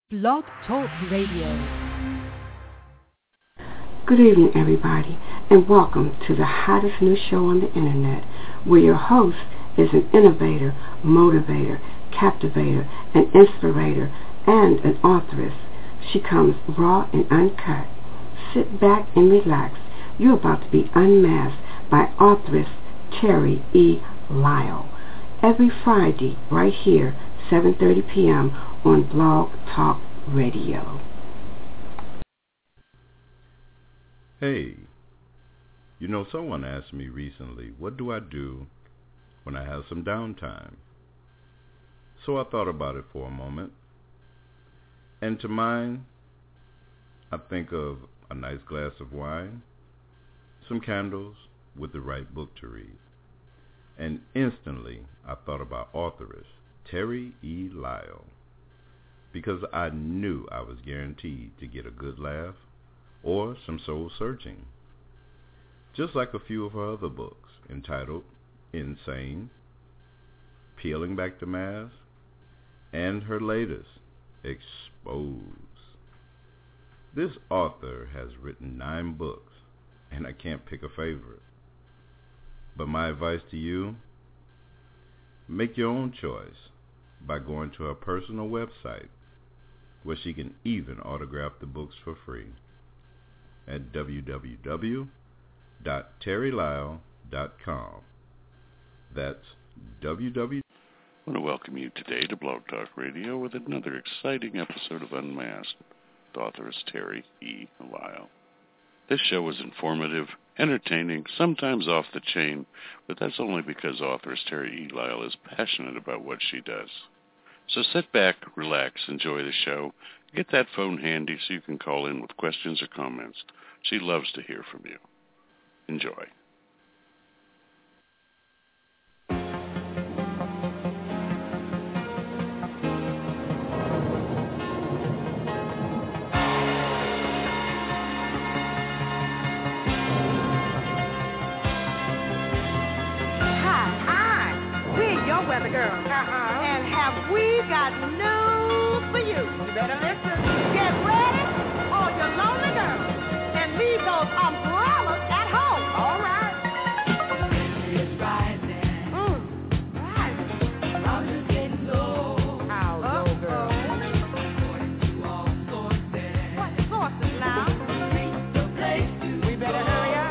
Blog Talk Radio. Good evening, everybody, and welcome to the hottest new show on the internet, where your host is an innovator, motivator, captivator, an inspirator, and an authoress. She comes raw and uncut. Sit back and relax. You're about to be unmasked by authoress Terry E. Lyle. Every Friday, right here, 7:30 p.m. on Blog Talk Radio. Hey, someone asked me recently, what do I do when I have some downtime? So I thought about it for a moment. And to mine, I think of a nice glass of wine, some candles, with the right book to read. And instantly, I thought about authoress Terry E. Lyle, because I knew I was guaranteed to get a good laugh or some soul searching. Just like a few of her other books entitled Insane, Peeling Back the Mask, and her latest, Expose. This author has written 9 books, and I can't pick a favorite. But my advice to you, make your own choice by going to her personal website, where she can even autograph the books for free at www.terrylyle.com. That's www. I want to welcome you today to Blog Talk Radio with another exciting episode of Unmasked with authoress Terry E. Lyle. This show is informative, entertaining, sometimes off the chain, but that's only because authoress Terry E. Lyle is passionate about what she does. So sit back, relax, enjoy the show. Get that phone handy so you can call in with questions or comments. She loves to hear from you. Enjoy. Weather girl. And have we got news for you? You better listen. Get ready, all you lonely girls, and leave those umbrellas at home. All right. It's rising. Rising. Problems getting low. How low, girl? According to all sources. What sources now? Reach the place to we better hurry up.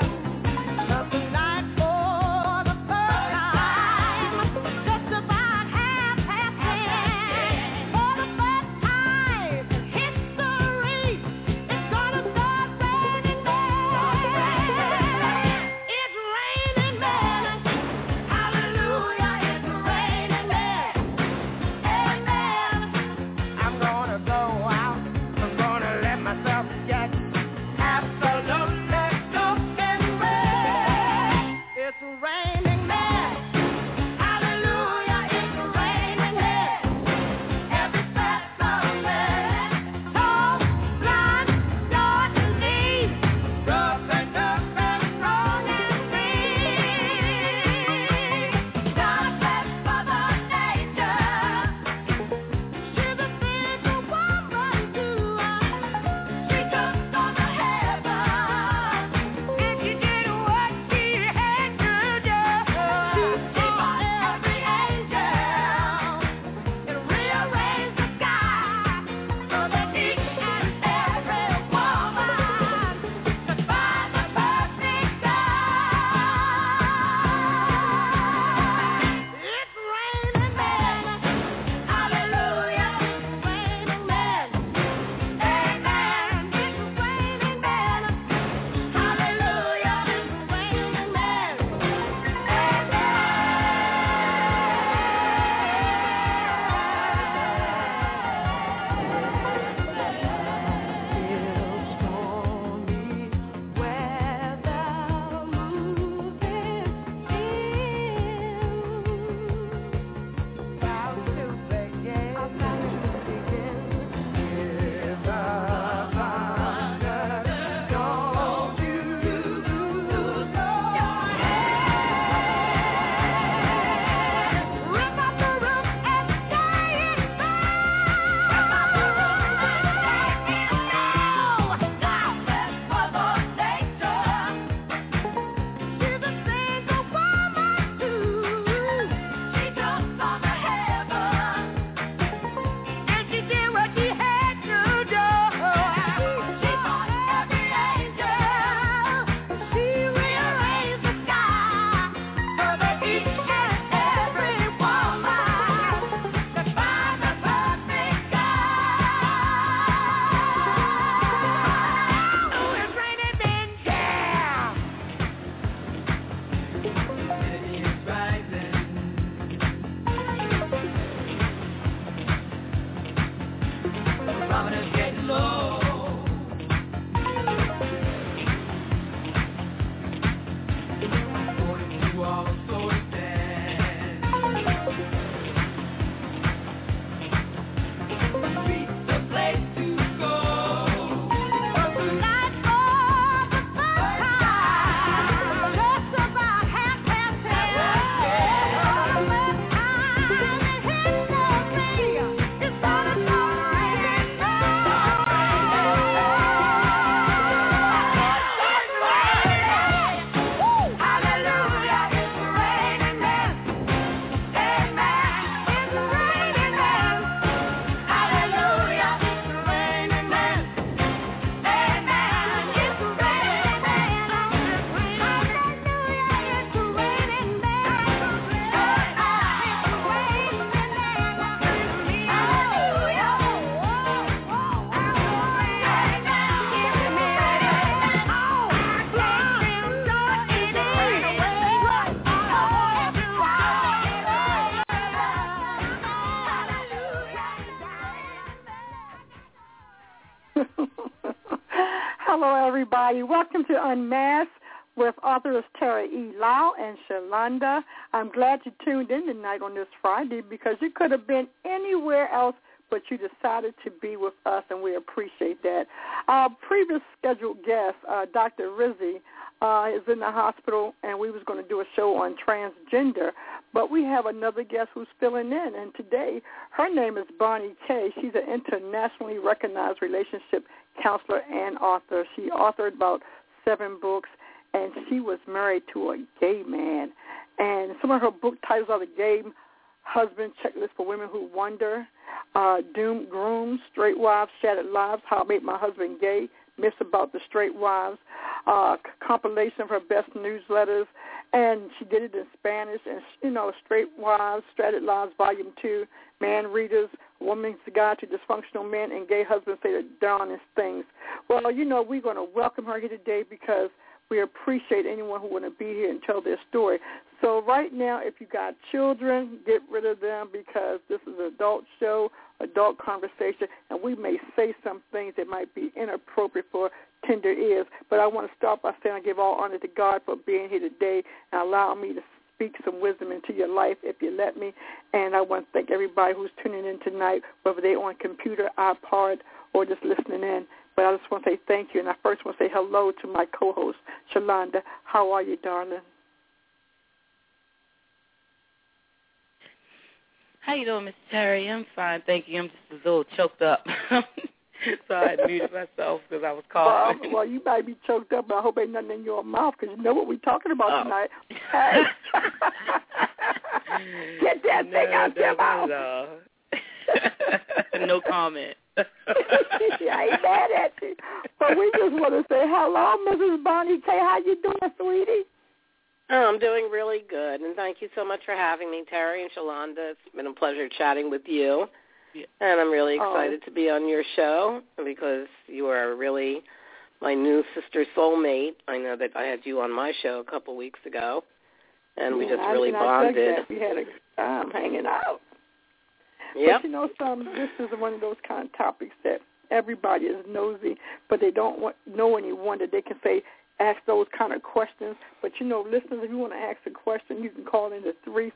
thermometer's getting low. Hello, everybody. Welcome to Unmasked with authors Terry E. Lau and Shalonda. I'm glad you tuned in tonight on this Friday because you could have been anywhere else, but you decided to be with us, and we appreciate that. Our previous scheduled guest, Dr. Rizzi, is in the hospital, and we was going to do a show on transgender, but we have another guest who's filling in, and today her name is Bonnie Kay. She's an internationally recognized relationship counselor and author. She authored about 7 books, and she was married to a gay man. And some of her book titles are The Gay Husband Checklist for Women Who Wonder, Doomed Grooms, Straight Wives, Shattered Lives, How I Made My Husband Gay, Myths About the Straight Wives, compilation of her best newsletters, and she did it in Spanish, and, Straight Wives, Shattered Lives, Volume 2, Man Readers, Woman's Guide to Dysfunctional Men, and Gay Husbands Say the Darnest Things. Well, we're going to welcome her here today because we appreciate anyone who want to be here and tell their story. So right now, if you got children, get rid of them because this is an adult show, adult conversation, and we may say some things that might be inappropriate for tender ears. But I want to start by saying I give all honor to God for being here today and allowing me to speak some wisdom into your life if you let me. And I want to thank everybody who's tuning in tonight, whether they're on computer, iPod, or just listening in. But I just want to say thank you. And I first want to say hello to my co-host, Shalonda. How are you, darling? How you doing, Mr. Terry? I'm fine, thank you. I'm just a little choked up. So I muted myself because I was coughing. Well, you might be choked up, but I hope ain't nothing in your mouth because you know what we're talking about tonight. Hey. Get that thing out your mouth. No comment. I ain't mad at you. But we just want to say hello, Mrs. Bonnie Kay. How you doing, sweetie? Oh, I'm doing really good, and thank you so much for having me, Terry and Shalonda. It's been a pleasure chatting with you, and I'm really excited to be on your show because you are really my new sister soulmate. I know that I had you on my show a couple weeks ago, and we just really bonded. We had a good time hanging out. Yep. But this is one of those kind of topics that everybody is nosy, but they don't know anyone that they can say, ask those kind of questions. But, listeners, if you want to ask a question, you can call in to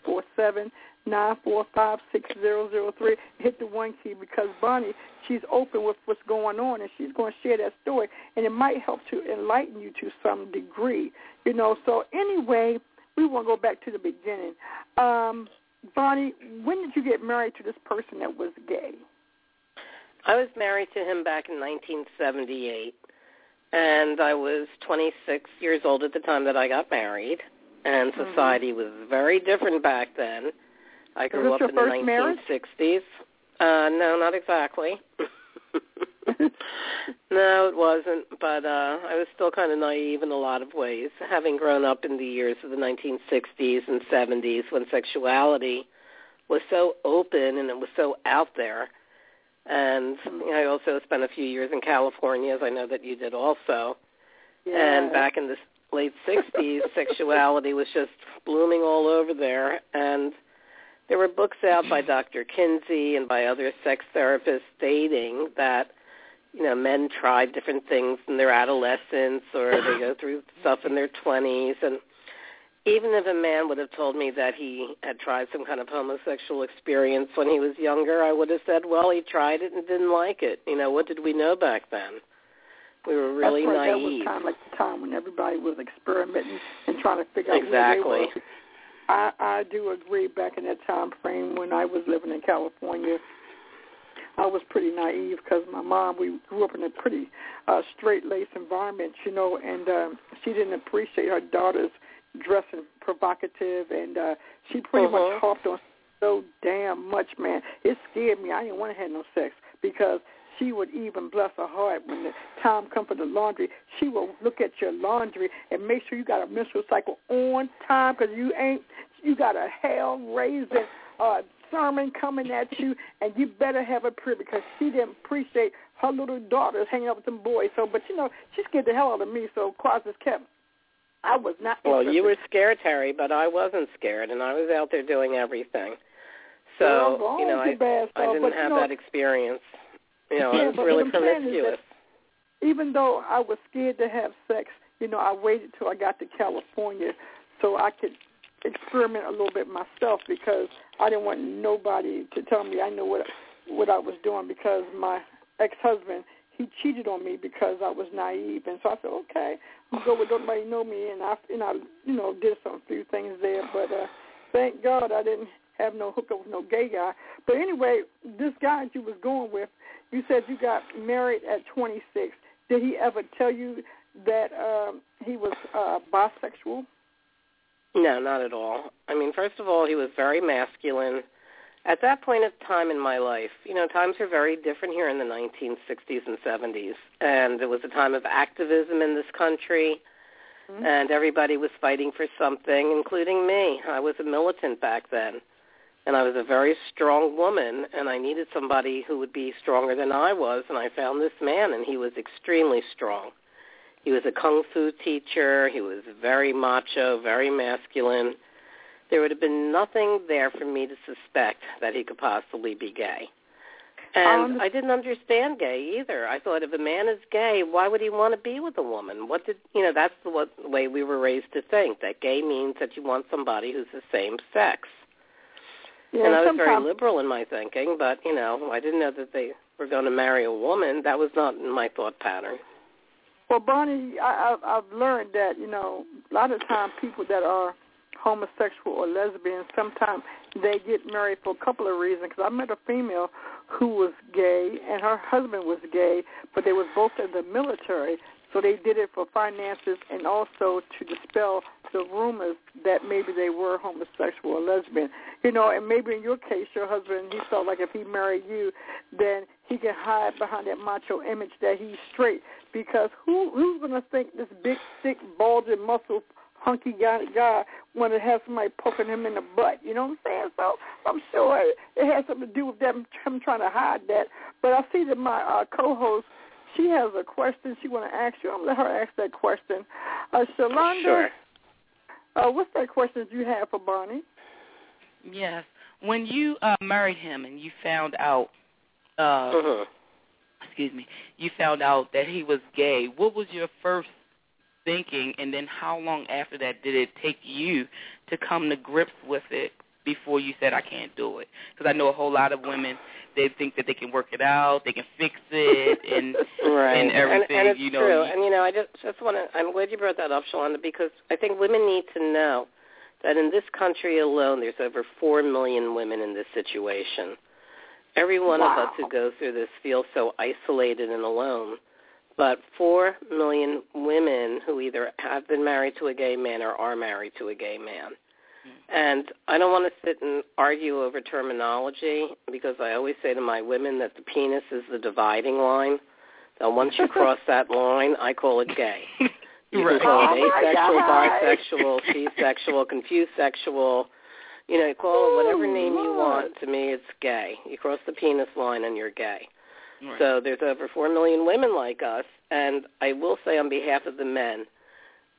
347-945-6003. Hit the 1 key because Bonnie, she's open with what's going on, and she's going to share that story, and it might help to enlighten you to some degree. So anyway, we want to go back to the beginning. Bonnie, when did you get married to this person that was gay? I was married to him back in 1978. And I was 26 years old at the time that I got married, and society was very different back then. I grew up in the 1960s. No, not exactly. No, it wasn't, but I was still kind of naive in a lot of ways, having grown up in the years of the 1960s and 70s when sexuality was so open and it was so out there. And I also spent a few years in California, as I know that you did also. Yeah. And back in the late 60s, sexuality was just blooming all over there. And there were books out by Dr. Kinsey and by other sex therapists stating that, men try different things in their adolescence or they go through stuff in their 20s. And even if a man would have told me that he had tried some kind of homosexual experience when he was younger, I would have said, well, he tried it and didn't like it. What did we know back then? We were really naive. That was kind of like the time when everybody was experimenting and trying to figure out exactly. where they were. I do agree. Back in that time frame when I was living in California, I was pretty naive because my mom, we grew up in a pretty straight-laced environment, and she didn't appreciate her daughter's dressing provocative, and she pretty much harped on so damn much, man. It scared me. I didn't want to have no sex because she would even, bless her heart, when the time comes for the laundry, she will look at your laundry and make sure you got a menstrual cycle on time because you got a hell-raising sermon coming at you, and you better have a prayer because she didn't appreciate her little daughters hanging out with them boys. So, but, she scared the hell out of me, so quiet as kept. I was not interested. Well, you were scared, Terry, but I wasn't scared, and I was out there doing everything. So, I didn't have that experience. I was really promiscuous. Even though I was scared to have sex, I waited till I got to California so I could experiment a little bit myself because I didn't want nobody to tell me I knew what I was doing because my ex-husband, he cheated on me because I was naive. And so I said, okay, I'll go where nobody know me. And I did some few things there. But thank God I didn't have no hookup with no gay guy. But anyway, this guy that you was going with, you said you got married at 26. Did he ever tell you that he was bisexual? No, not at all. I mean, first of all, he was very masculine. At that point of time in my life, times were very different here in the 1960s and 70s. And it was a time of activism in this country, and everybody was fighting for something, including me. I was a militant back then. And I was a very strong woman, and I needed somebody who would be stronger than I was, and I found this man, and he was extremely strong. He was a kung fu teacher. He was very macho, very masculine. There would have been nothing there for me to suspect that he could possibly be gay. And I didn't understand gay either. I thought if a man is gay, why would he want to be with a woman? That's the way we were raised to think, that gay means that you want somebody who's the same sex. Yeah, and I was very liberal in my thinking, but, I didn't know that they were going to marry a woman. That was not in my thought pattern. Well, Bonnie, I've learned that, a lot of times people that are homosexual or lesbian, sometimes they get married for a couple of reasons. Because I met a female who was gay, and her husband was gay, but they were both in the military. So they did it for finances and also to dispel the rumors that maybe they were homosexual or lesbian. And maybe in your case, your husband, he felt like if he married you, then he can hide behind that macho image that he's straight. Because who's going to think this big, thick, bulging, muscle, hunky guy want to have somebody poking him in the butt? You know what I'm saying? So I'm sure it has something to do with him trying to hide that. But I see that my co-host, she has a question she want to ask you. I'm going to let her ask that question. Shalonda, sure. What's that question you have for Bonnie? Yes. When you married him and you found out, you found out that he was gay, what was your first thinking, and then how long after that did it take you to come to grips with it before you said, I can't do it? Because I know a whole lot of women, they think that they can work it out, they can fix it, and right. and everything. And it's true. And, I just want to, I'm glad you brought that up, Shalonda, because I think women need to know that in this country alone, there's over 4 million women in this situation. Every one of us who goes through this feels so isolated and alone. But 4 million women who either have been married to a gay man or are married to a gay man. And I don't want to sit and argue over terminology because I always say to my women that the penis is the dividing line. So once you cross that line, I call it gay. You can call it asexual, bisexual, asexual, confused sexual. You call it whatever name you want. To me, it's gay. You cross the penis line and you're gay. Right. So there's over 4 million women like us. And I will say on behalf of the men,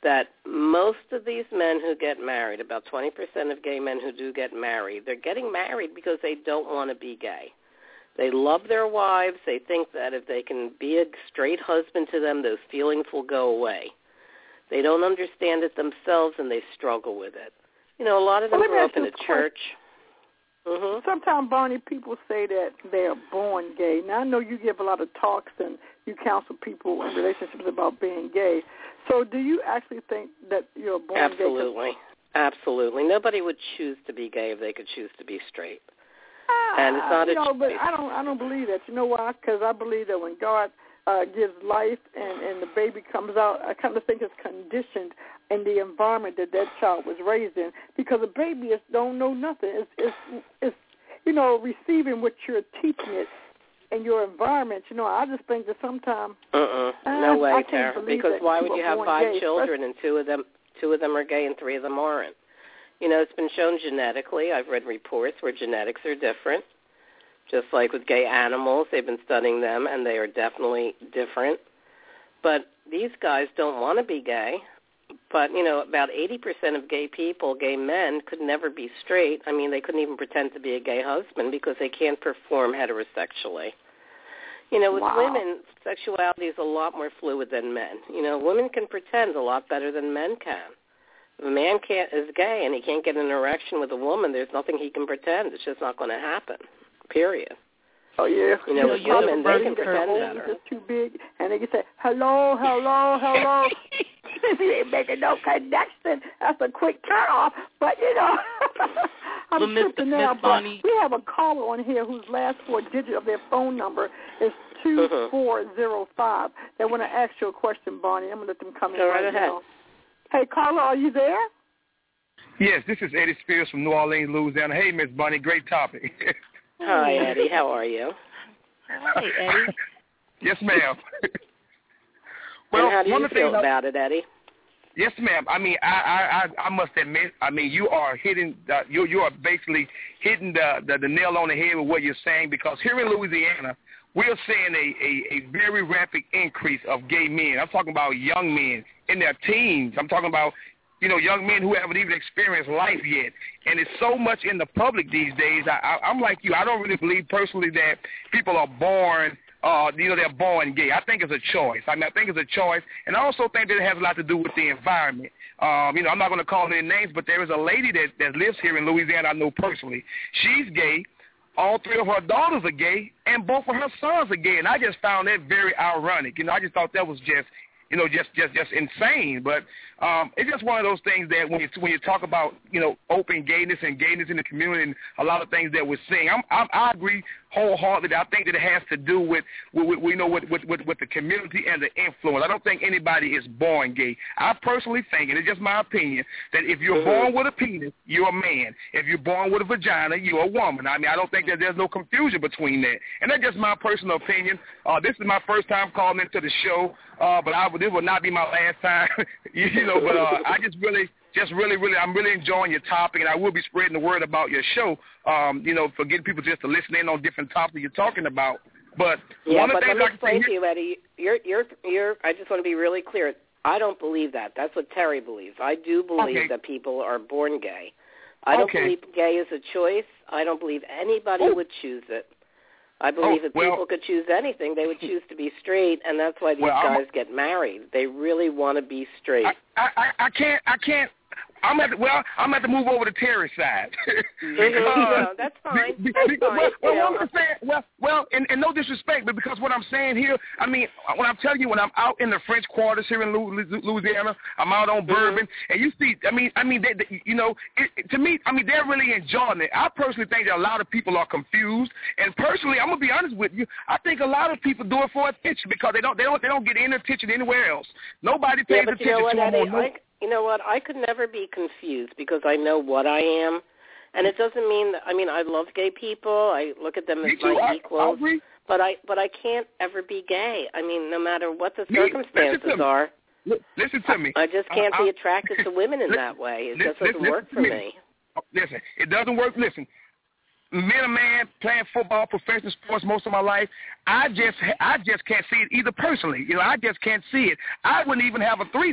that most of these men who get married, about 20% of gay men who do get married, they're getting married because they don't want to be gay. They love their wives. They think that if they can be a straight husband to them, those feelings will go away. They don't understand it themselves, and they struggle with it. You know, a lot of them grew up in a church. Mm-hmm. Sometimes, Barney, people say that they're born gay. Now, I know you give a lot of talks and you counsel people in relationships about being gay. So do you actually think that you're born Absolutely. gay? Absolutely. Nobody would choose to be gay if they could choose to be straight. And it's not a choice. But I don't believe that. You know why? Because I believe that when God gives life and the baby comes out, I kind of think it's conditioned in the environment that child was raised in, because a baby don't know nothing. It's you know, receiving what you're teaching it in your environment. You know, I just think that sometimes no way, Tara. Because why would you have 5 children and two of them are gay and 3 of them aren't? You know, it's been shown genetically. I've read reports where genetics are different. Just like with gay animals, they've been studying them, and they are definitely different. But these guys don't want to be gay. But, you know, about 80% of gay people, gay men, could never be straight. I mean, they couldn't even pretend to be a gay husband because they can't perform heterosexually. You know, with women, sexuality is a lot more fluid than men. You know, women can pretend a lot better than men can. If a man is gay and he can't get an erection with a woman, there's nothing he can pretend. It's just not going to happen, period. Oh, yeah. You know, with women, they can pretend better. It's too big, and they can say, hello, hello, hello. You ain't making no connection. That's a quick turn off. But, you know, I'm tripping now. But we have a caller on here whose last 4 digits of their phone number is 2405. They want to ask you a question, Barney. I'm going to let them come in right now. Hey, caller, are you there? Yes, this is Eddie Spears from New Orleans, Louisiana. Hey, Miss Bonnie, great topic. Hi, Eddie. How are you? Hi, Eddie. Yes, ma'am. Well, and how do you feel about it, Eddie? Yes, ma'am. I mean, I must admit, I mean, you are hitting, you are basically hitting the nail on the head with what you're saying, because here in Louisiana, we're seeing a very rapid increase of gay men. I'm talking about young men in their teens. I'm talking about, you know, young men who haven't even experienced life yet. And it's so much in the public these days. I'm like you. I don't really believe personally that people are born, you know, they're born gay. I think it's a choice. I mean, I think it's a choice. And I also think that it has a lot to do with the environment. You know, I'm not going to call any names, but there is a lady that lives here in Louisiana I know personally. She's gay. All 3 of her daughters are gay, and both of her sons are gay. And I just found that very ironic. You know, I just thought that was just, you know, just insane. But it's just one of those things that when you talk about, you know, open gayness and gayness in the community and a lot of things that we're seeing, I agree wholeheartedly. I think that it has to do with you know, with the community and the influence. I don't think anybody is born gay. I personally think, and it's just my opinion, that if you're born with a penis, you're a man. If you're born with a vagina, you're a woman. I mean, I don't think that there's no confusion between that. And that's just my personal opinion. This is my first time calling into the show, but this will not be my last time. You know, but I I'm really enjoying your topic, and I will be spreading the word about your show, you know, for getting people just to listen in on different topics you're talking about. But yeah, but let me explain to you, Eddie, you're I just want to be really clear. I don't believe that. That's what Terry believes. I do believe that people are born gay. I don't believe gay is a choice. I don't believe anybody would choose it. I believe if people could choose anything, they would choose to be straight, and that's why these guys get married. They really want to be straight. I can't. I'm at to move over to Terry's side. No, that's fine. Well, and no disrespect, but because what I'm saying here, I mean, when I'm telling you, when I'm out in the French quarters here in Louisiana, I'm out on Bourbon, and you see, I mean, they, you know, to me, I mean, they're really enjoying it. I personally think that a lot of people are confused, and personally, I'm gonna be honest with you, I think a lot of people do it for attention because they don't get any attention anywhere else. Nobody pays attention to them. You know what? I could never be confused because I know what I am. And it doesn't mean that, I mean, I love gay people. I look at them as my equals. But I can't ever be gay. I mean, no matter what the circumstances are. Listen to me. I just can't be attracted to women in that way. It just doesn't work for me. Listen, it doesn't work. Listen. Been a man playing football, professional sports most of my life, I just can't see it either personally. You know, I just can't see it. I wouldn't even have a threesome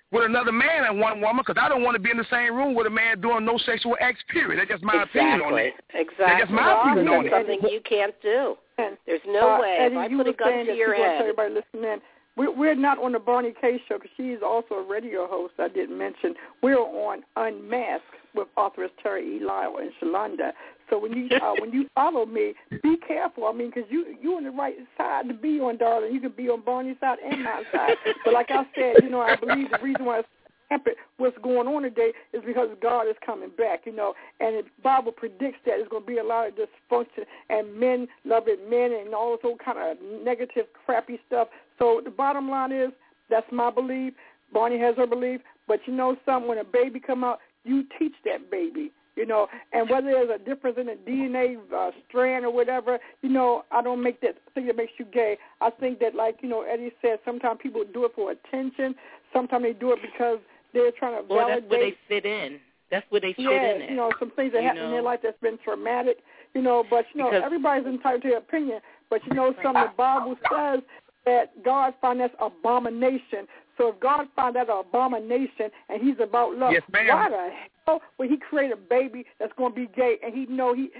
with another man and one woman, because I don't want to be in the same room with a man doing no sexual acts, period. That's just my opinion on it. Exactly. That's just my opinion on it. That's something you can't do. There's no way. Eddie, if I put a gun to your head. Everybody listening, we're not on the Barney K show because she's also a radio host. I didn't mention. We're on Unmasked with authoress Terry E. Lyle and Shalonda. So when you follow me, be careful. I mean, because you're on the right side to be on, darling. You can be on Barney's side and my side. But like I said, I believe the reason why what's going on today is because God is coming back, and the Bible predicts that there's going to be a lot of dysfunction and men loving men and all this old kind of negative, crappy stuff. So the bottom line is that's my belief. Barney has her belief. But something, when a baby come out, you teach that baby, and whether there's a difference in the DNA strand or whatever, I don't make that thing that makes you gay. I think that, like, Eddie said, sometimes people do it for attention. Sometimes they do it because they're trying to validate. That's where they fit in. That's where they fit in. Yeah, some things that happen in their life that's been traumatic, but, because everybody's entitled to their opinion. But, something the Bible says that God finds that's abomination. So if God finds that an abomination and he's about love, yes, ma'am. Why the hell would he create a baby that's going to be gay and he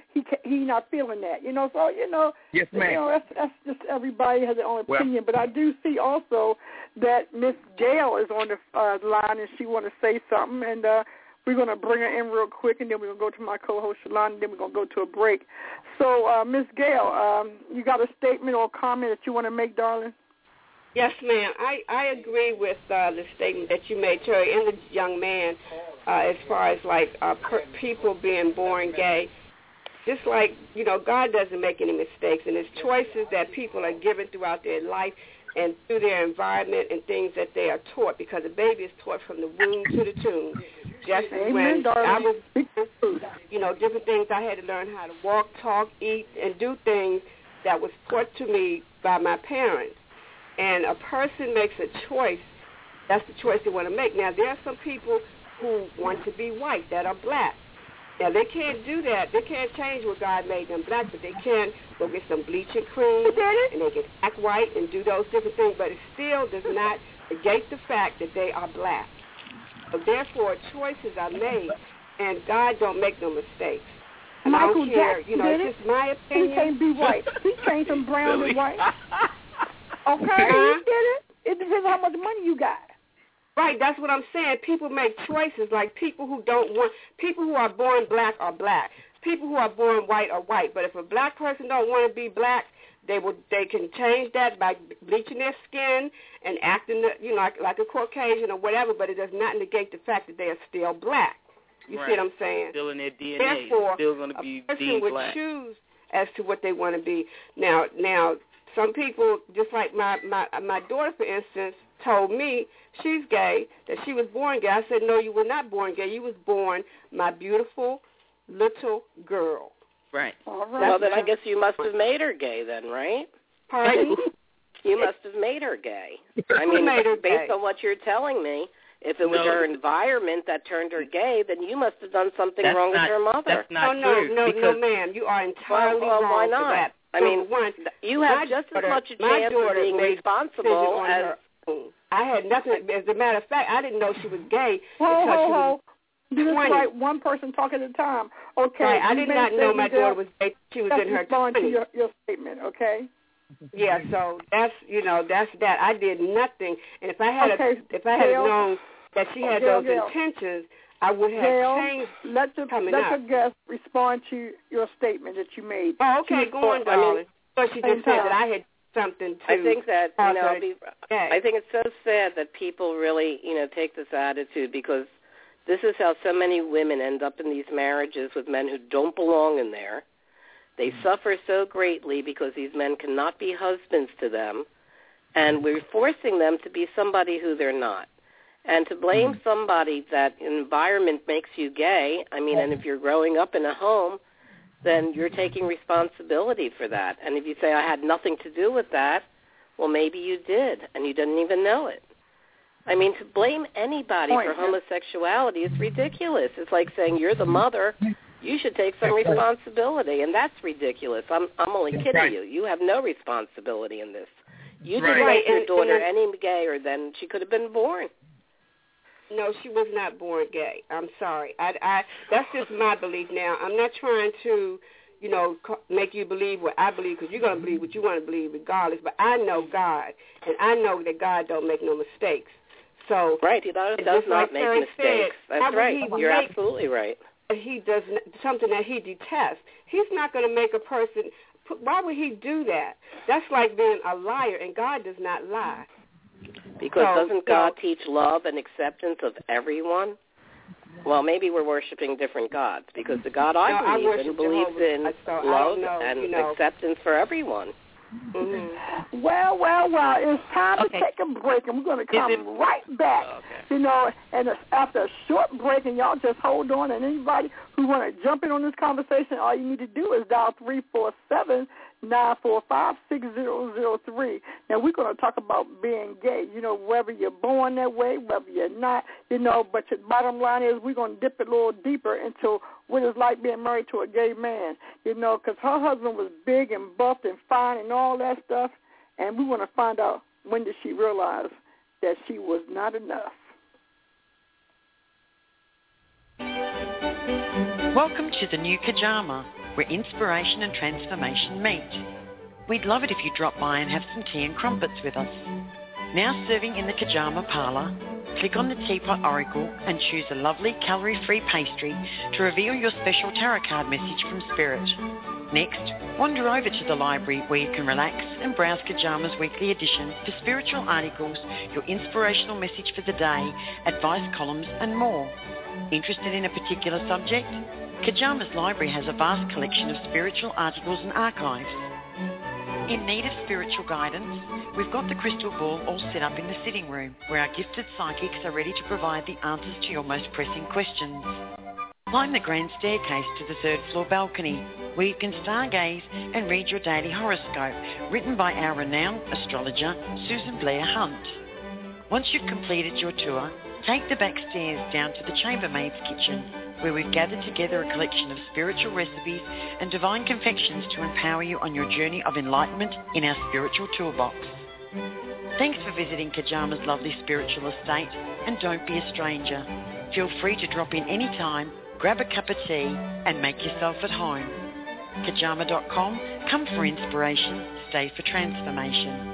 not feeling that? So, yes, ma'am. That's just everybody has their own opinion. But I do see also that Miss Gail is on the line and she want to say something. And we're going to bring her in real quick, and then we're going to go to my co-host, Shalonda, and then we're going to go to a break. So, Miss Gail, you got a statement or comment that you want to make, darling? Yes, ma'am. I agree with the statement that you made, Terry, and the young man, as far as, like, people being born gay. Just like, God doesn't make any mistakes, and it's choices that people are given throughout their life and through their environment and things that they are taught, because a baby is taught from the womb to the tomb. Just as when I was, different things, I had to learn how to walk, talk, eat, and do things that was taught to me by my parents. And a person makes a choice. That's the choice they want to make. Now, there are some people who want to be white that are black. Now, they can't do that. They can't change what God made them black, but they can go get some bleaching cream, and they can act white and do those different things, but it still does not negate the fact that they are black. So, therefore, choices are made, and God don't make no mistakes. And Michael I don't care. Jackson did it's just my opinion. He can't be white. He changed from brown to white. Okay, Uh-huh. he did it. It depends on how much money you got. Right, that's what I'm saying. People make choices, like people who are born black are black. People who are born white are white. But if a black person don't want to be black, they can change that by bleaching their skin and acting, like a Caucasian or whatever. But it does not negate the fact that they are still black. You see what I'm saying? Still in their DNA. Therefore, still going to be a person would black. choose as to what they want to be. Now, some people, just like my daughter, for instance, told me she's gay, that she was born gay. I said, no, you were not born gay. You was born my beautiful little girl. Right. All right. Well, then I guess you must have made her gay then, right? Pardon? You must have made her gay. I mean, based on what you're telling me, if it was her environment that turned her gay, then you must have done something wrong with her mother. That's not true. No, ma'am. You are entirely wrong. Why not? For that. I mean, you have just as much a chance of being responsible as... I had nothing. As a matter of fact, I didn't know she was gay. Ho. This is like one person talking at a time. Okay. Right, I did not know my daughter was gay. She was in her 20s. To your statement, okay? Yeah, so that's that. I did nothing, and if I had known that she had those intentions, I would have changed. Let the guest respond to your statement that you made. Oh, okay, go on, darling. So she just said that I had something to. I think that I think it's so sad that people really take this attitude, because this is how so many women end up in these marriages with men who don't belong in there. They suffer so greatly because these men cannot be husbands to them, and we're forcing them to be somebody who they're not. And to blame somebody that environment makes you gay, I mean, and if you're growing up in a home, then you're taking responsibility for that. And if you say, I had nothing to do with that, well, maybe you did, and you didn't even know it. I mean, to blame anybody for homosexuality is ridiculous. It's like saying you're the mother. You should take some responsibility, and that's ridiculous. I'm only kidding you. You have no responsibility in this. You didn't make your daughter any gayer than she could have been born. No, she was not born gay. I'm sorry. I that's just my belief now. I'm not trying to, make you believe what I believe, because you're going to believe what you want to believe regardless. But I know God, and I know that God don't make no mistakes. So right, He does not make mistakes. That's right. You're absolutely right. He does something that He detests. He's not going to make a person. Why would He do that? That's like being a liar, and God does not lie. Because doesn't God teach love and acceptance of everyone? Well, maybe we're worshiping different gods, because the God I believe in believes in love and acceptance for everyone. Mm-hmm. Well, it's time to take a break, and we're going to come right back, and after a short break, and y'all just hold on, and anybody who want to jump in on this conversation, all you need to do is dial 347-945-6003. Now, we're going to talk about being gay, whether you're born that way, whether you're not, but the bottom line is we're going to dip it a little deeper into what it's like being married to a gay man, because her husband was big and buffed and fine and all that stuff, and we want to find out when did she realize that she was not enough. Welcome to the New Kajama, where inspiration and transformation meet. We'd love it if you drop by and have some tea and crumpets with us. Now serving in the Kajama Parlour, click on the Teapot Oracle and choose a lovely calorie-free pastry to reveal your special tarot card message from Spirit. Next, wander over to the library where you can relax and browse Kajama's weekly edition for spiritual articles, your inspirational message for the day, advice columns and more. Interested in a particular subject? Kajama's library has a vast collection of spiritual articles and archives. In need of spiritual guidance? We've got the crystal ball all set up in the sitting room, where our gifted psychics are ready to provide the answers to your most pressing questions. Climb the grand staircase to the third floor balcony, where you can stargaze and read your daily horoscope, written by our renowned astrologer, Susan Blair Hunt. Once you've completed your tour, take the back stairs down to the chambermaid's kitchen, where we've gathered together a collection of spiritual recipes and divine confections to empower you on your journey of enlightenment in our spiritual toolbox. Thanks for visiting Kajama's lovely spiritual estate, and don't be a stranger. Feel free to drop in any time, grab a cup of tea, and make yourself at home. Kajama.com, come for inspiration, stay for transformation.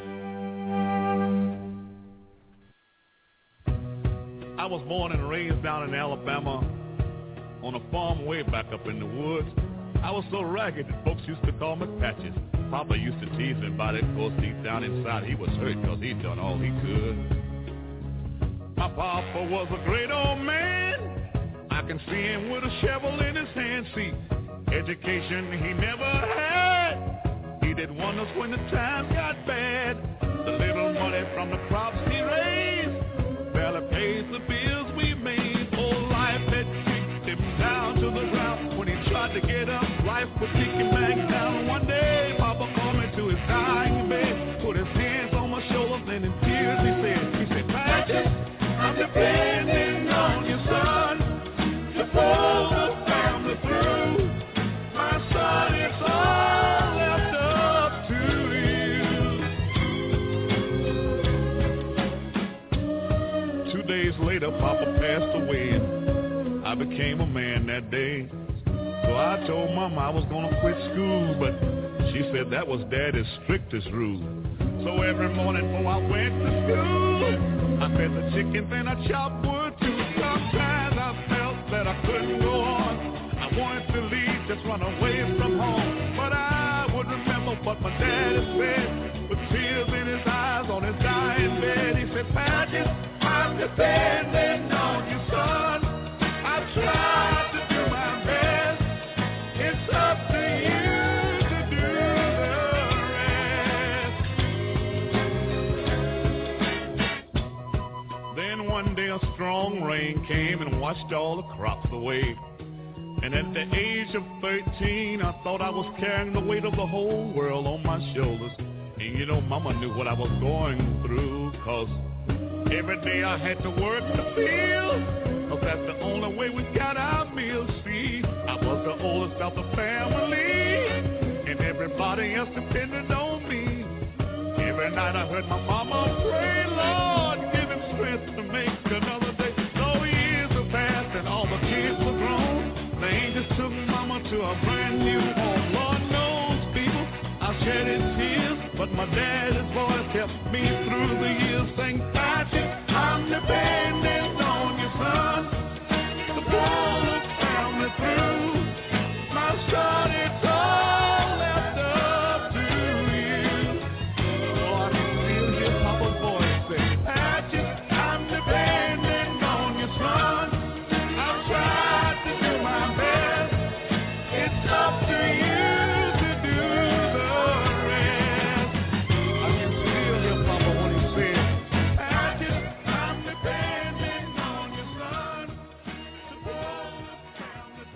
I was born and raised down in Alabama on a farm way back up in the woods. I was so ragged that folks used to call me Patches. Papa used to tease me about it, cause deep down inside he was hurt cause he'd done all he could. My papa was a great old man. I can see him with a shovel in his hand. See, education he never had. He did wonders when the times got bad. The little money from the crops he raised barely pays the bills we made. Oh, life had kicked him down to the ground. When he tried to get up, life would kick him back down. One day, Papa called me to his dying bed, put his hands on my shoulders, and in tears he said, Patches, I'm depending on you, son, to pull the family through. My son, it's all left up to you. 2 days later, Papa passed away, and I became a man that day. So I told Mama I was gonna quit school, but she said that was Daddy's strictest rule. So every morning before I went to school, I fed the chickens and I chopped wood too. Sometimes I felt that I couldn't go on. I wanted to leave, just run away from home. But I would remember what my daddy said, with tears in his eyes on his dying bed. He said, Patches, I'm depending on you, son. I've tried to do my best. It's up to you to do the rest. Then one day a strong rain came and washed all the crops away. And at the age of 13, I thought I was carrying the weight of the whole world on my shoulders. And you know, Mama knew what I was going through, cause every day I had to work the field, cause that's the only way we got our meals. See, I was the oldest of the family, and everybody else depended on me. Every night I heard my mama pray, Lord, give him strength to make another day. So through the years, St. Patrick, I'm depending on your son to pull the family through. My son, it's all left up to you. Oh, I can still hear Papa's voice say, Patrick, I'm depending on your son. I've tried to do my best. It's up to you to do the rest. I can still hear Papa when he says, Patrick, I'm depending on your son to pull the family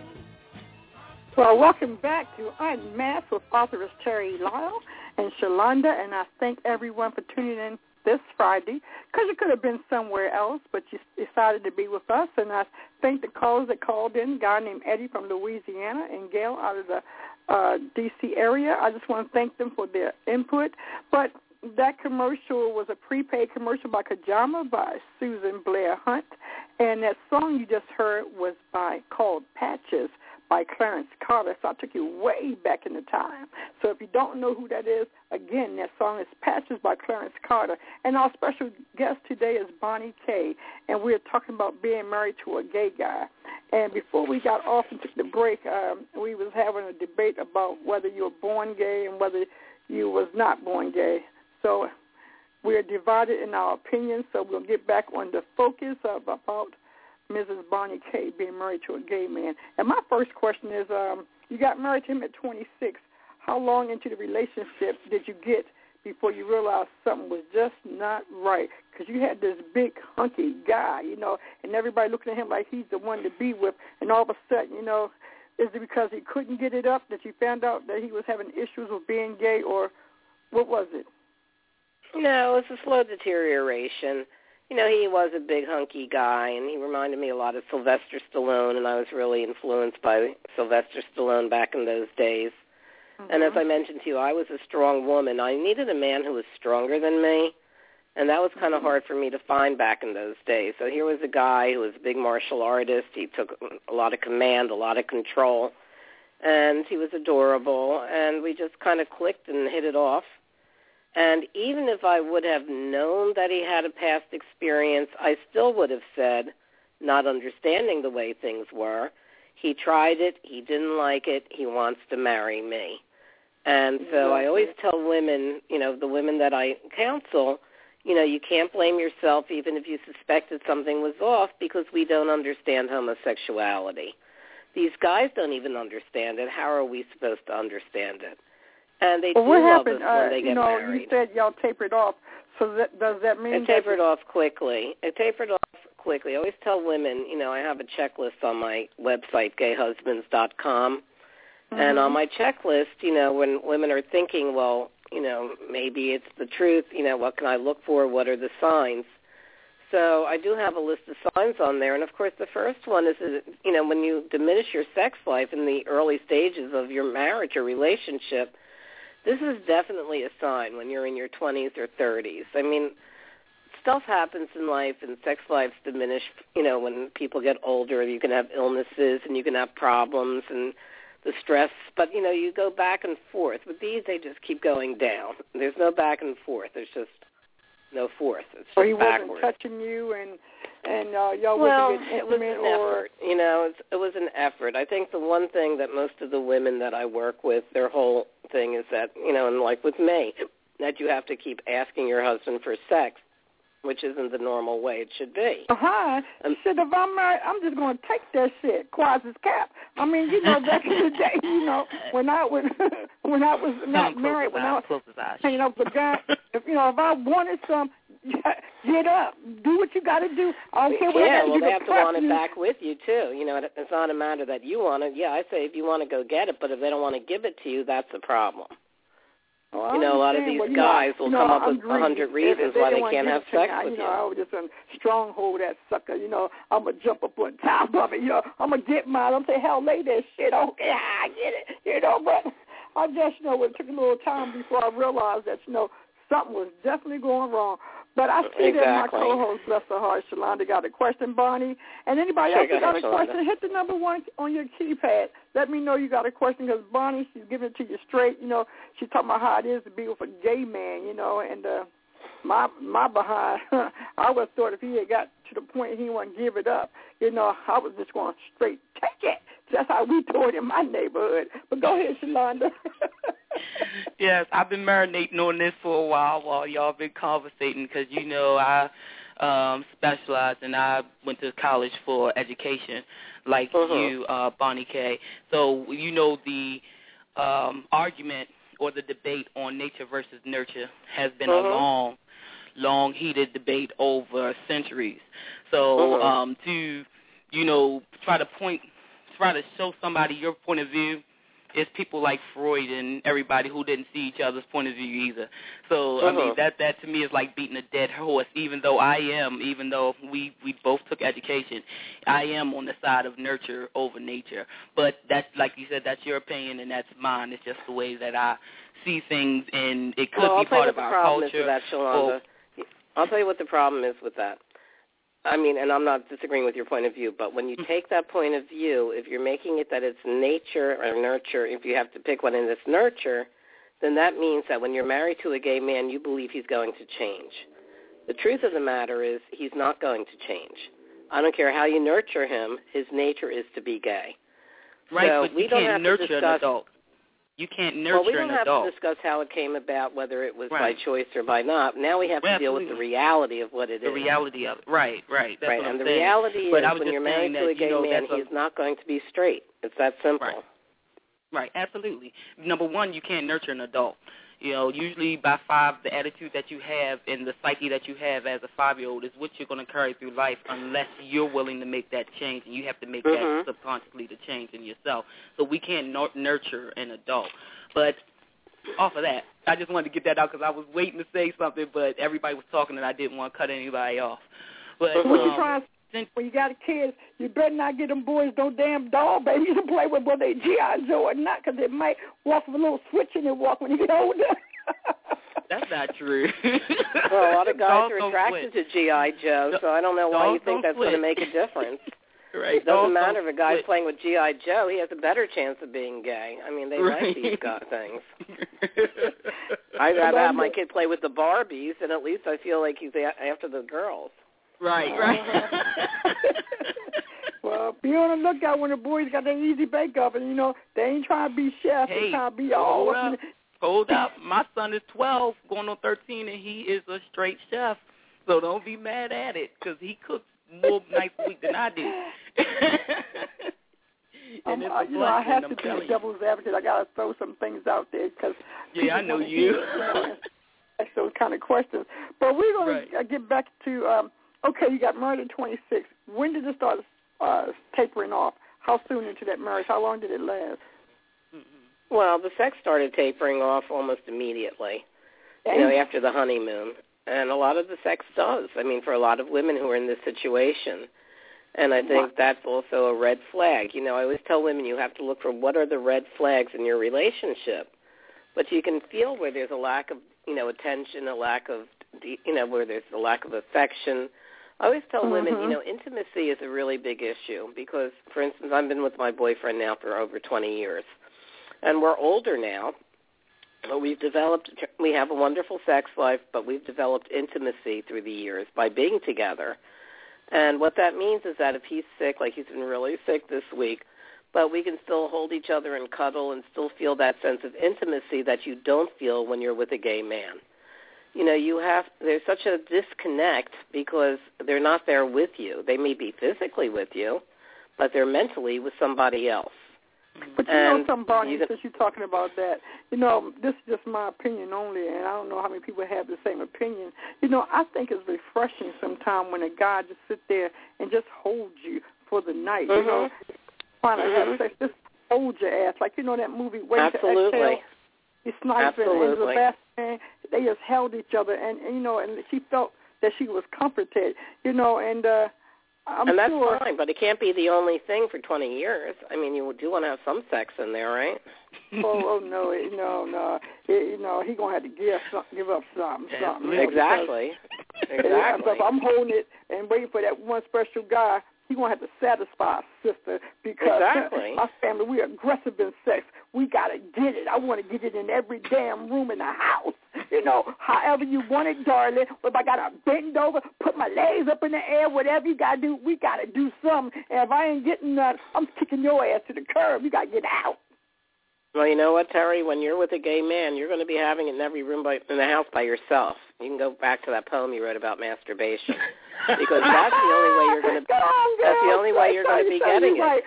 through. Well, welcome back to Unmasked with authoress Terry Lyle and Shalonda, and I thank everyone for tuning in this Friday, because you could have been somewhere else, but you decided to be with us, and I thank the callers that called in, a guy named Eddie from Louisiana and Gail out of the D.C. area. I just want to thank them for their input, but that commercial was a prepaid commercial by Kajama by Susan Blair Hunt, and that song you just heard was called Patches by Clarence Carter, so I took you way back in the time. So if you don't know who that is, again, that song is Patches by Clarence Carter. And our special guest today is Bonnie Kay, and we're talking about being married to a gay guy. And before we got off and took the break, we was having a debate about whether you were born gay and whether you was not born gay. So we're divided in our opinions, so we'll get back on the focus of about Mrs. Bonnie Kay being married to a gay man. And my first question is, you got married to him at 26. How long into the relationship did you get before you realized something was just not right? Because you had this big, hunky guy, and everybody looking at him like he's the one to be with, and all of a sudden, is it because he couldn't get it up that you found out that he was having issues with being gay, or what was it? No, it was a slow deterioration. He was a big, hunky guy, and he reminded me a lot of Sylvester Stallone, and I was really influenced by Sylvester Stallone back in those days. Mm-hmm. And as I mentioned to you, I was a strong woman. I needed a man who was stronger than me, and that was kind of hard for me to find back in those days. So here was a guy who was a big martial artist. He took a lot of command, a lot of control, and he was adorable, and we just kind of clicked and hit it off. And even if I would have known that he had a past experience, I still would have said, not understanding the way things were, he tried it, he didn't like it, he wants to marry me. And so I always tell women, the women that I counsel, you can't blame yourself even if you suspected something was off, because we don't understand homosexuality. These guys don't even understand it. How are we supposed to understand it? And they do love us when they get married. You said y'all tapered off. So does that mean it tapered off quickly? It tapered off quickly. I always tell women, I have a checklist on my website, gayhusbands.com. Mm-hmm. And on my checklist, when women are thinking, well, maybe it's the truth, what can I look for? What are the signs? So I do have a list of signs on there. And, of course, the first one is, when you diminish your sex life in the early stages of your marriage or relationship, this is definitely a sign when you're in your 20s or 30s. I mean, stuff happens in life, and sex lives diminish, when people get older. You can have illnesses, and you can have problems and the stress. But, you go back and forth. With these, they just keep going down. There's no back and forth. There's just no forth. It's just he backwards. Wasn't touching you and y'all wasn't getting intimate, effort. It was an effort. I think the one thing that most of the women that I work with, their whole thing is that, and like with me, that you have to keep asking your husband for sex, which isn't the normal way it should be. Shit, if I'm married, I'm just going to take that shit, quiet as cap. I mean, back in the day, when I was not married, when I was hanging up with a guy, if I wanted some, get up, do what you got to do. I don't care what I got to do. Yeah, well, they have to want it back with you, too. It's not a matter that you want it. Yeah, I say if you want to go get it, but if they don't want to give it to you, that's the problem. Well, a lot of these guys will come up with 100 reasons why they can't have sex with you. I was just a stronghold that sucker. I'm going to jump up on top of it. I'm going to get mine. I'm going to say, hell, lay that shit. Okay, I get it. But I just, it took a little time before I realized that, something was definitely going wrong. But I see that my co-host, bless her heart, Shalonda, got a question, Bonnie. And anybody else who got a question, hit the number 1 on your keypad. Let me know you got a question, because Bonnie, she's giving it to you straight. She's talking about how it is to be with a gay man, and my behind, I would have thought if he had got to the point he wouldn't give it up, I was just going straight take it. That's how we do it in my neighborhood. But go ahead, Shalonda. Yes, I've been marinating on this for a while y'all been conversating because, I specialize and I went to college for education like you, Bonnie K. So, the argument or the debate on nature versus nurture has been a long heated debate over centuries. So to, try to show somebody your point of view, it's people like Freud and everybody who didn't see each other's point of view either. So, I mean, that to me is like beating a dead horse, even though we both took education, I am on the side of nurture over nature. But that's, like you said, that's your opinion and that's mine. It's just the way that I see things, and it could be part of our culture. I'll tell you what the problem is with that. I mean, and I'm not disagreeing with your point of view, but when you take that point of view, if you're making it that it's nature or nurture, if you have to pick one and it's nurture, then that means that when you're married to a gay man, you believe he's going to change. The truth of the matter is he's not going to change. I don't care how you nurture him, his nature is to be gay. Right, so but you can't nurture an adult. You can't nurture an adult. Well, we don't have to discuss how it came about, whether it was by choice or by not. Now we have to deal with the reality of what it is. The reality of it. Right. That's right, what I'm and the saying. reality is when you're married to a gay man, he's not going to be straight. It's that simple. Right, absolutely. Number one, you can't nurture an adult. Usually by 5, the attitude that you have and the psyche that you have as a 5-year-old is what you're going to carry through life unless you're willing to make that change, and you have to make that subconsciously the change in yourself. So we can't nurture an adult. But off of that, I just wanted to get that out because I was waiting to say something, but everybody was talking and I didn't want to cut anybody off. But when you got a kid, you better not get them boys no damn doll babies to play with, whether they G.I. Joe or not, because they might walk with a little switch in their walk when you get older. That's not true. Well, a lot of guys are attracted to G.I. Joe, so I don't know why you think that's going to make a difference. Right. It doesn't matter if a guy's playing with G.I. Joe, he has a better chance of being gay. I mean, they like these things. I'd rather have my kid play with the Barbies, and at least I feel like he's after the girls. Right. Well, be on the lookout when the boys got their easy bake oven. They ain't trying to be chefs. They trying to be all up. Hold up. My son is 12, going on 13, and he is a straight chef. So don't be mad at it, because he cooks more nights a week than I do. I have to be a devil's advocate. I got to throw some things out there because I know you. Ask those kind of questions. But we're going to get back to, you got married at 26. When did it start tapering off? How soon into that marriage? How long did it last? Well, the sex started tapering off almost immediately, after the honeymoon. And a lot of the sex does. I mean, for a lot of women who are in this situation. And I think that's also a red flag. I always tell women you have to look for what are the red flags in your relationship. But you can feel where there's a lack of, attention, a lack of, where there's a lack of affection. I always tell women, intimacy is a really big issue because, for instance, I've been with my boyfriend now for over 20 years. And we're older now. We have a wonderful sex life, but we've developed intimacy through the years by being together. And what that means is that if he's sick, like he's been really sick this week, but we can still hold each other and cuddle and still feel that sense of intimacy that you don't feel when you're with a gay man. There's such a disconnect because they're not there with you. They may be physically with you, but they're mentally with somebody else. But something, Bonnie, since you're talking about that, this is just my opinion only, and I don't know how many people have the same opinion. I think it's refreshing sometimes when a guy just sit there and just hold you for the night, trying to have sex, just hold your ass. Like, that movie, Wait to Exhale. He's sniping and the last man, they just held each other, and she felt that she was comforted, and that's fine, but it can't be the only thing for 20 years. I mean, you do want to have some sex in there, right? No. He's going to have to give up something. Exactly. If I'm holding it and waiting for that one special guy, he's going to have to satisfy our sister because our family, we're aggressive in sex. We got to get it. I want to get it in every damn room in the house. however you want it, darling. If I got to bend over, put my legs up in the air, whatever you got to do, we got to do something. And if I ain't getting none, I'm kicking your ass to the curb. You got to get out. Well, you know what, Terry? When you're with a gay man, you're going to be having it in every room in the house by yourself. You can go back to that poem you wrote about masturbation, because that's the only way you're going to. That's the only way you're going to be getting it.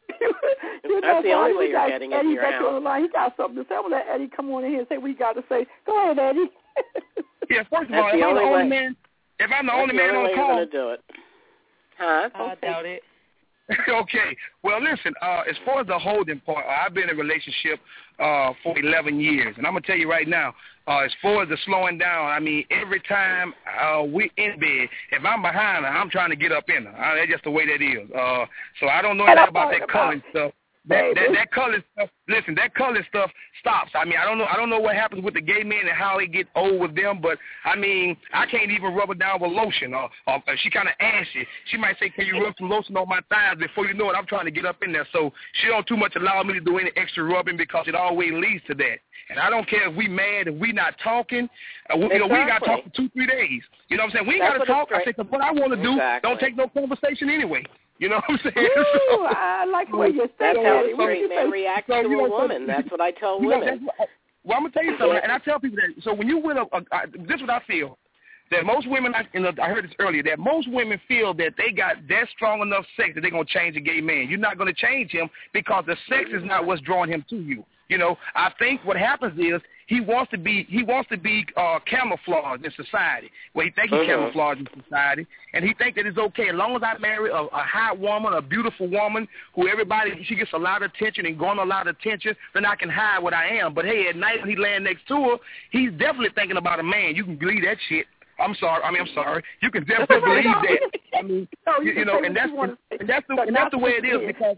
That's the only way you're getting it in your house. He got something to say. I'm going to let Eddie come on in here and say what he got to say. Go ahead, Eddie. Yeah, first of all, if I'm the only man on the call, you're going to do it. Huh? I doubt it. Okay. Well, listen, as far as the holding part, I've been in a relationship for 11 years. And I'm going to tell you right now, as far as the slowing down, I mean, every time we're in bed, if I'm behind her, I'm trying to get up in her. That's just the way that is. So I don't know anything about that culling stuff. That color stuff. Listen, that color stuff stops. I mean, I don't know what happens with the gay men and how they get old with them, but I mean, I can't even rub her down with lotion. Or if she kind of ashy, she might say, "Can you rub some lotion on my thighs?" Before you know it, I'm trying to get up in there. So she don't too much allow me to do any extra rubbing because it always leads to that. And I don't care if we mad, if we not talking. We ain't got to talk for 2-3 days. You know what I'm saying? We ain't got to talk. I say, what I want to do, don't take no conversation anyway. You know what I'm saying? Ooh, I like the way you say that. That's how a straight you man reacts to a woman. That's what I tell women. Well, I'm going to tell you something, and I tell people that. So when you win this is what I feel, that most women, I heard this earlier, that most women feel that they got that strong enough sex that they're going to change a gay man. You're not going to change him because the sex is not what's drawing him to you. You know, I think what happens is he wants to be camouflaged in society. Well, he thinks he's camouflaged in society, and he thinks that it's okay as long as I marry a hot woman, a beautiful woman who she gets a lot of attention and garner a lot of attention, then I can hide what I am. But hey, at night when he laying next to her, he's definitely thinking about a man. You can believe that shit. I'm sorry. You can definitely believe that. I mean, and that's the way it is because.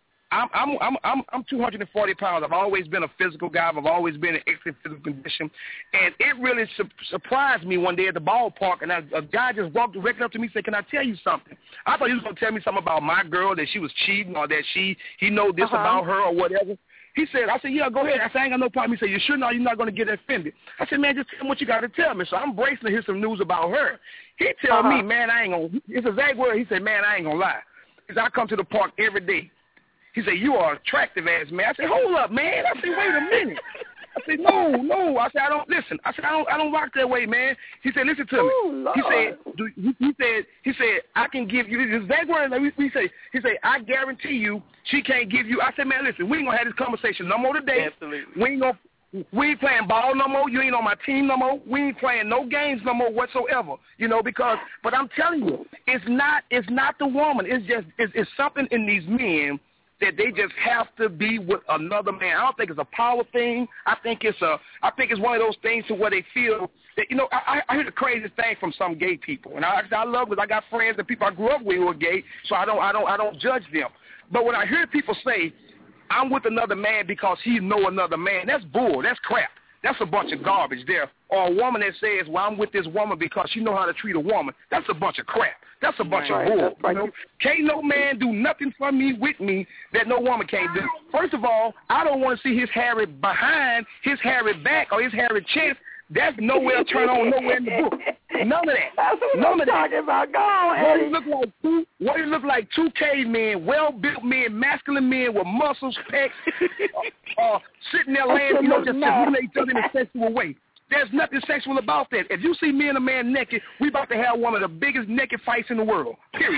I'm 240 pounds. I've always been a physical guy. I've always been in excellent physical condition. And it really surprised me one day at the ballpark, and a guy just walked directly up to me and said, "Can I tell you something?" I thought he was going to tell me something about my girl, that she was cheating or that he know this about her or whatever. I said, yeah, go ahead. I said, I ain't got no problem. He said, you sure no, you're not going to get offended? I said, man, just tell me what you got to tell me. So I'm bracing to hear some news about her. He tell me, man, I ain't going to, it's a exact word. He said, man, I ain't going to lie. He said, I come to the park every day. He said, you are attractive ass man. I said, hold up, man. I said, wait a minute. I said, no. I said, I don't listen. I said, I don't rock that way, man. He said, listen to me. Oh, He said, I can give you this exact word. He said, I guarantee you she can't give you. I said, man, listen, we ain't gonna have this conversation no more today. Absolutely. We ain't playing ball no more. You ain't on my team no more. We ain't playing no games no more whatsoever. You know, but I'm telling you, it's not the woman. It's something in these men that they just have to be with another man. I don't think it's a power thing. I think it's one of those things to where they feel that, you know, I hear the craziest thing from some gay people, and I love it. I got friends and people I grew up with who are gay, so I don't judge them. But when I hear people say, I'm with another man because he know another man, that's bull. That's crap. That's a bunch of garbage there. Or a woman that says, well, I'm with this woman because she know how to treat a woman. That's a bunch of crap. That's a bunch of bull. You know? Can't no man do nothing for me, with me, that no woman can't do. First of all, I don't want to see his hairy behind, his hairy back, or his hairy chest. That's nowhere to turn on, nowhere in the book. None of that. That's what I'm talking about. Go on, Eddie. What it look like two cavemen, well-built men, masculine men with muscles, pecs, sitting there laying, you know, just looking at each other in a sexual way. There's nothing sexual about that. If you see me and a man naked, we about to have one of the biggest naked fights in the world. Period.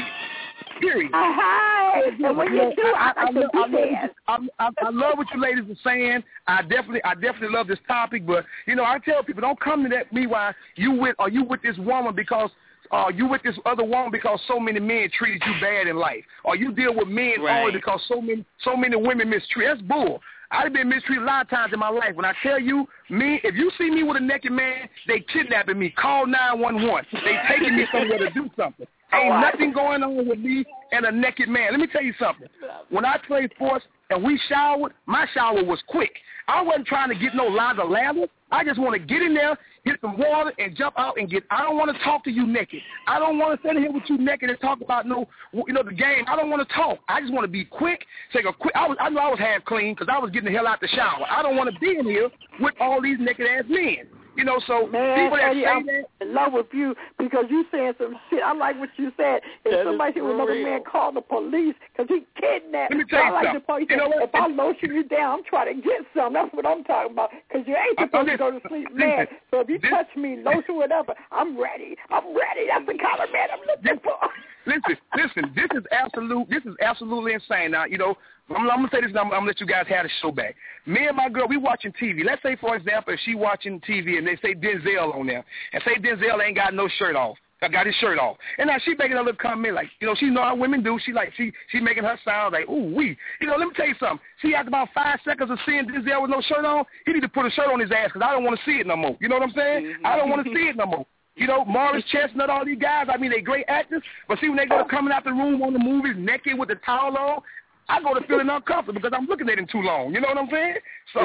And when you do, I love what you ladies are saying. I definitely love this topic. But you know, I tell people, don't come to that me while you with this woman because you with this other woman because so many men treated you bad in life, or you deal with men only because so many women mistreat. That's bull. I've been mistreated a lot of times in my life. When I tell you, if you see me with a naked man, they kidnapping me. Call 911. They taking me somewhere to do something. Ain't nothing going on with me and a naked man. Let me tell you something. When I played sports and we showered, my shower was quick. I wasn't trying to get no ladder. I just want to get in there, get some water, and jump out and I don't want to talk to you naked. I don't want to sit here with you naked and talk about the game. I don't want to talk. I just want to be quick. I know I was half clean because I was getting the hell out the shower. I don't want to be in here with all these naked ass men. You know, so man, people that Eddie, say I'm that, in love with you because you saying some shit. I like what you said. If somebody see another man call the police because he kidnapped, let me tell you I like something. the police. You know what? If I lotion you down, I'm trying to get some. That's what I'm talking about. Because you ain't supposed to go to sleep mad. So if you touch me, lotion, whatever, I'm ready. I'm ready. That's the kind of man I'm looking for. Listen. This is absolutely insane. Now, you know, I'm gonna say this. And I'm gonna let you guys have the show back. Me and my girl, we watching TV. Let's say, for example, if she watching TV and they say Denzel on there, and say Denzel ain't got no shirt off. I got his shirt off, and now she making a little comment like, you know, she know how women do. She making her sound like, ooh wee. You know, let me tell you something. She after about 5 seconds of seeing Denzel with no shirt on, he need to put a shirt on his ass because I don't want to see it no more. You know what I'm saying? Mm-hmm. I don't want to see it no more. You know, Morris Chestnut, all these guys, I mean, they great actors, but see, when they go to coming out the room on the movies naked with the towel on, I go to feeling uncomfortable because I'm looking at him too long. You know what I'm saying? So,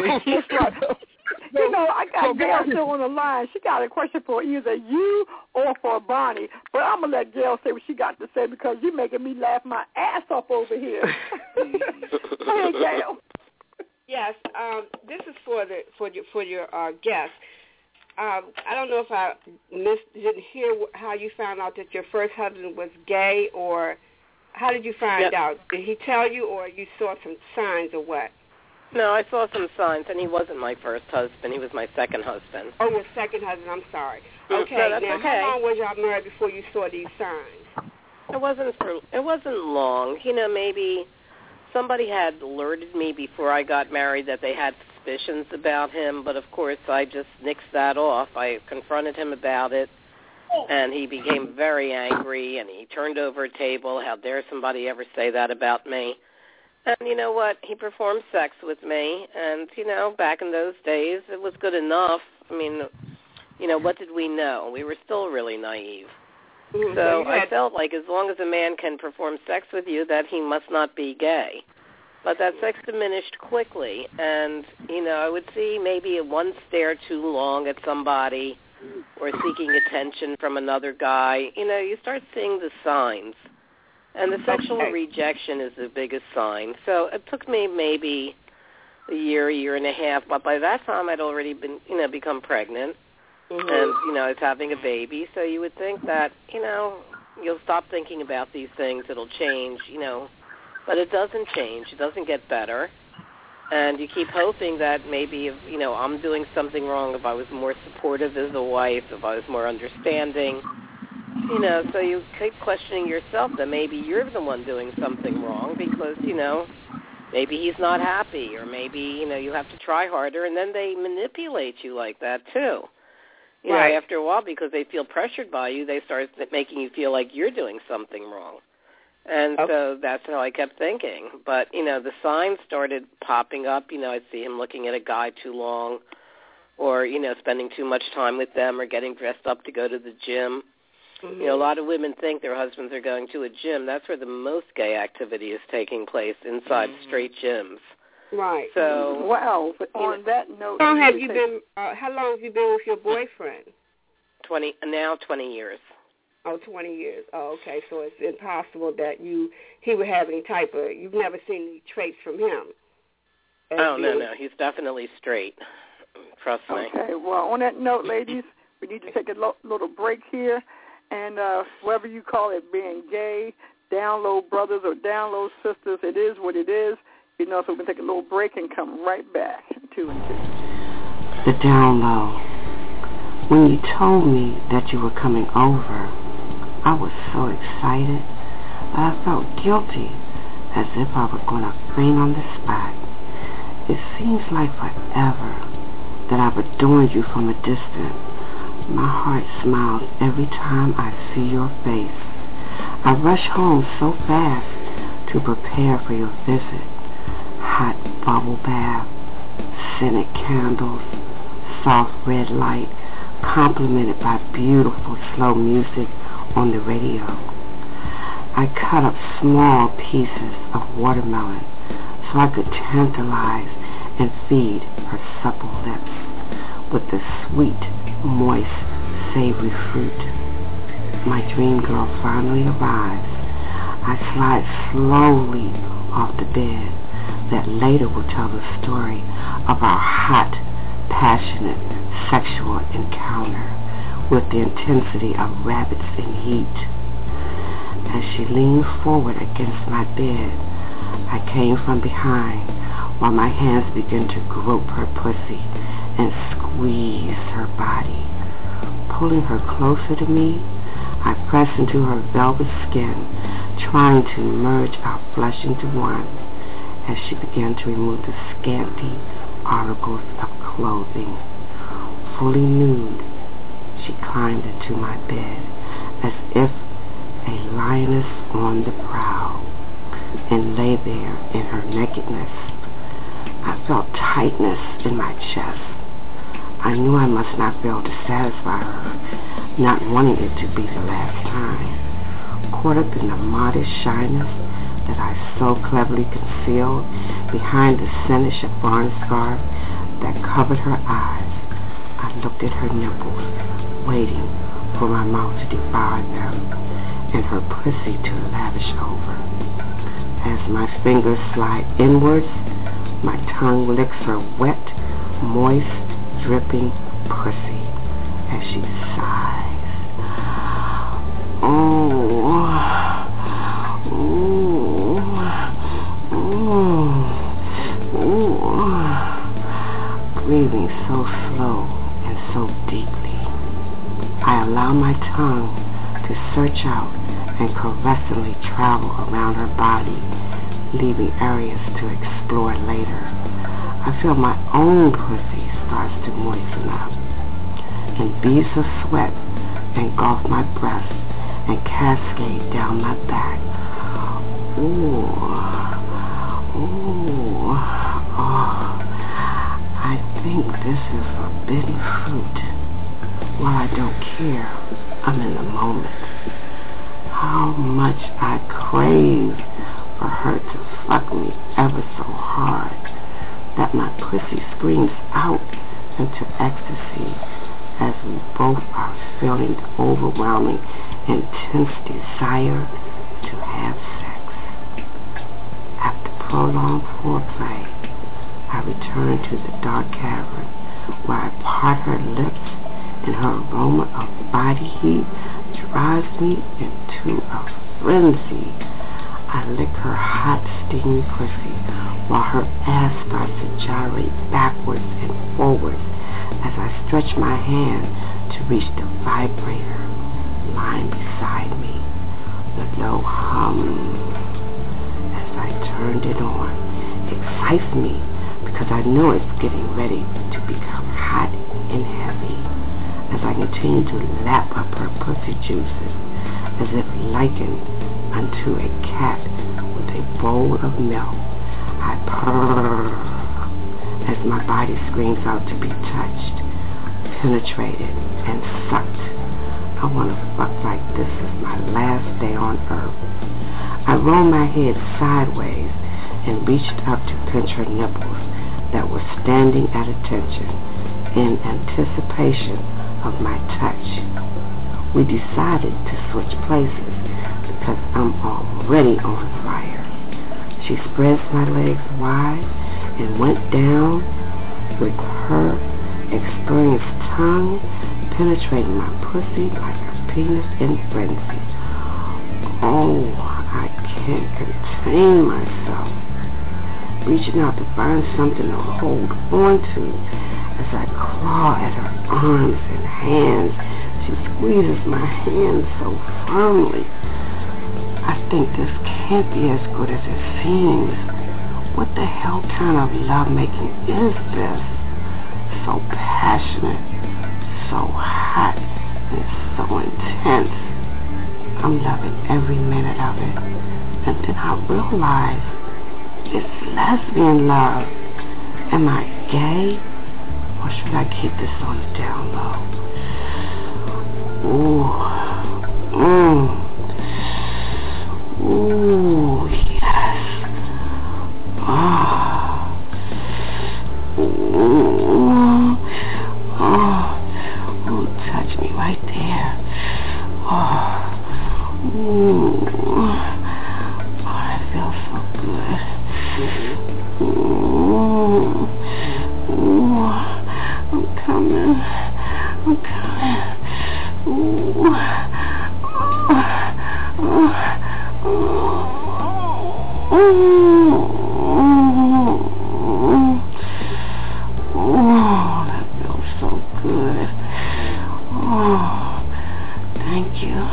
you know, I got Gail still on the line. She got a question for either you or for Bonnie, but I'm going to let Gail say what she got to say because you're making me laugh my ass off over here. Hey, Gail. Yes, this is for your guest. I don't know if I didn't hear how you found out that your first husband was gay, or how did you find out? Did he tell you, or you saw some signs, or what? No, I saw some signs, and he wasn't my first husband. He was my second husband. Oh, your second husband. I'm sorry. Okay, no, that's now okay. How long was y'all married before you saw these signs? It wasn't long. You know, maybe somebody had alerted me before I got married that they had suspicions about him, but of course I just nixed that off. I confronted him about it, and he became very angry, and he turned over a table. How dare somebody ever say that about me? And you know what? He performed sex with me, and, you know, back in those days, it was good enough. I mean, you know, what did we know? We were still really naive. Mm-hmm. So I felt like as long as a man can perform sex with you, that he must not be gay. But that sex diminished quickly, and, you know, I would see maybe one stare too long at somebody or seeking attention from another guy. You know, you start seeing the signs. And the sexual rejection is the biggest sign. So it took me maybe a year and a half, but by that time I'd already been, you know, become pregnant. Mm-hmm. And, you know, I was having a baby. So you would think that, you know, you'll stop thinking about these things. It'll change, you know. But it doesn't change. It doesn't get better. And you keep hoping that maybe, if, you know, I'm doing something wrong, if I was more supportive as a wife, if I was more understanding. You know, so you keep questioning yourself that maybe you're the one doing something wrong because, you know, maybe he's not happy or maybe, you know, you have to try harder, and then they manipulate you like that too. You know, after a while, because they feel pressured by you, they start making you feel like you're doing something wrong. And so that's how I kept thinking. But, you know, the signs started popping up. You know, I'd see him looking at a guy too long or, you know, spending too much time with them or getting dressed up to go to the gym. Mm-hmm. You know, a lot of women think their husbands are going to a gym. That's where the most gay activity is taking place, inside straight gyms. Right. So, wow. But on that note, how long have you been with your boyfriend? 20 years. Oh, 20 years. Oh, okay. So it's impossible that he would have any type of, you've never seen any traits from him. Oh, no. He's definitely straight. Trust me. Okay. Well, on that note, ladies, we need to take a little break here. And whatever you call it, being gay, down low brothers or down low sisters, it is what it is. You know, so we can take a little break and come right back. 2 and 2. The down low. When you told me that you were coming over, I was so excited. I felt guilty, as if I was going to faint on the spot. It seems like forever that I've adored you from a distance. My heart smiles every time I see your face. I rush home so fast to prepare for your visit. Hot bubble bath, scented candles, soft red light, complemented by beautiful slow music on the radio. I cut up small pieces of watermelon so I could tantalize and feed her supple lips with the sweet, moist, savory fruit. My dream girl finally arrives. I slide slowly off the bed that later will tell the story of our hot, passionate sexual encounter with the intensity of rabbits in heat. As she leaned forward against my bed, I came from behind while my hands began to grope her pussy and squeeze her body. Pulling her closer to me, I pressed into her velvet skin, trying to merge our flesh into one as she began to remove the scanty articles of clothing. Fully nude, she climbed into my bed as if a lioness on the prowl and lay there in her nakedness. I felt tightness in my chest. I knew I must not fail to satisfy her, not wanting it to be the last time. Caught up in the modest shyness that I so cleverly concealed behind the scented chiffon scarf that covered her eyes, I looked at her nipples, waiting for my mouth to devour them and her pussy to lavish over. As my fingers slide inwards, my tongue licks her wet, moist, dripping pussy as she sighs. Breathing so slow and so deeply, I allow my tongue to search out and caressingly travel around her body, leaving areas to explore later. I feel my own pussy starts to moisten up, and beads of sweat engulf my breast and cascade down my back. I think this is forbidden fruit. While I don't care, I'm in the moment. How much I crave for her to fuck me ever so hard that my pussy screams out into ecstasy as we both are feeling the overwhelming, intense desire to have sex. After prolonged foreplay, I return to the dark cavern where I part her lips and her aroma of body heat drives me into a frenzy. I lick her hot, steamy pussy while her ass starts to gyrate backwards and forwards as I stretch my hand to reach the vibrator lying beside me. The low hum as I turned it on excites me because I know it's getting ready to become hot and heavy. As I continue to lap up her pussy juices as if likened unto a cat with a bowl of milk, I purr as my body screams out to be touched, penetrated, and sucked. I want to fuck like this is my last day on earth. I rolled my head sideways and reached up to pinch her nipples that were standing at attention in anticipation of my touch. We decided to switch places because I'm already on fire. She spreads my legs wide and went down with her experienced tongue penetrating my pussy like a penis in frenzy. Oh, I can't contain myself. Reaching out to find something to hold on to as I claw at her arms and hands. She squeezes my hands so firmly. I think this can't be as good as it seems. What the hell kind of lovemaking is this? So passionate, so hot, and so intense. I'm loving every minute of it. And then I realize it's lesbian love. Am I gay? Or should I keep this on the down low? Ooh, yes. Touch me right there. That feels so good. I'm coming.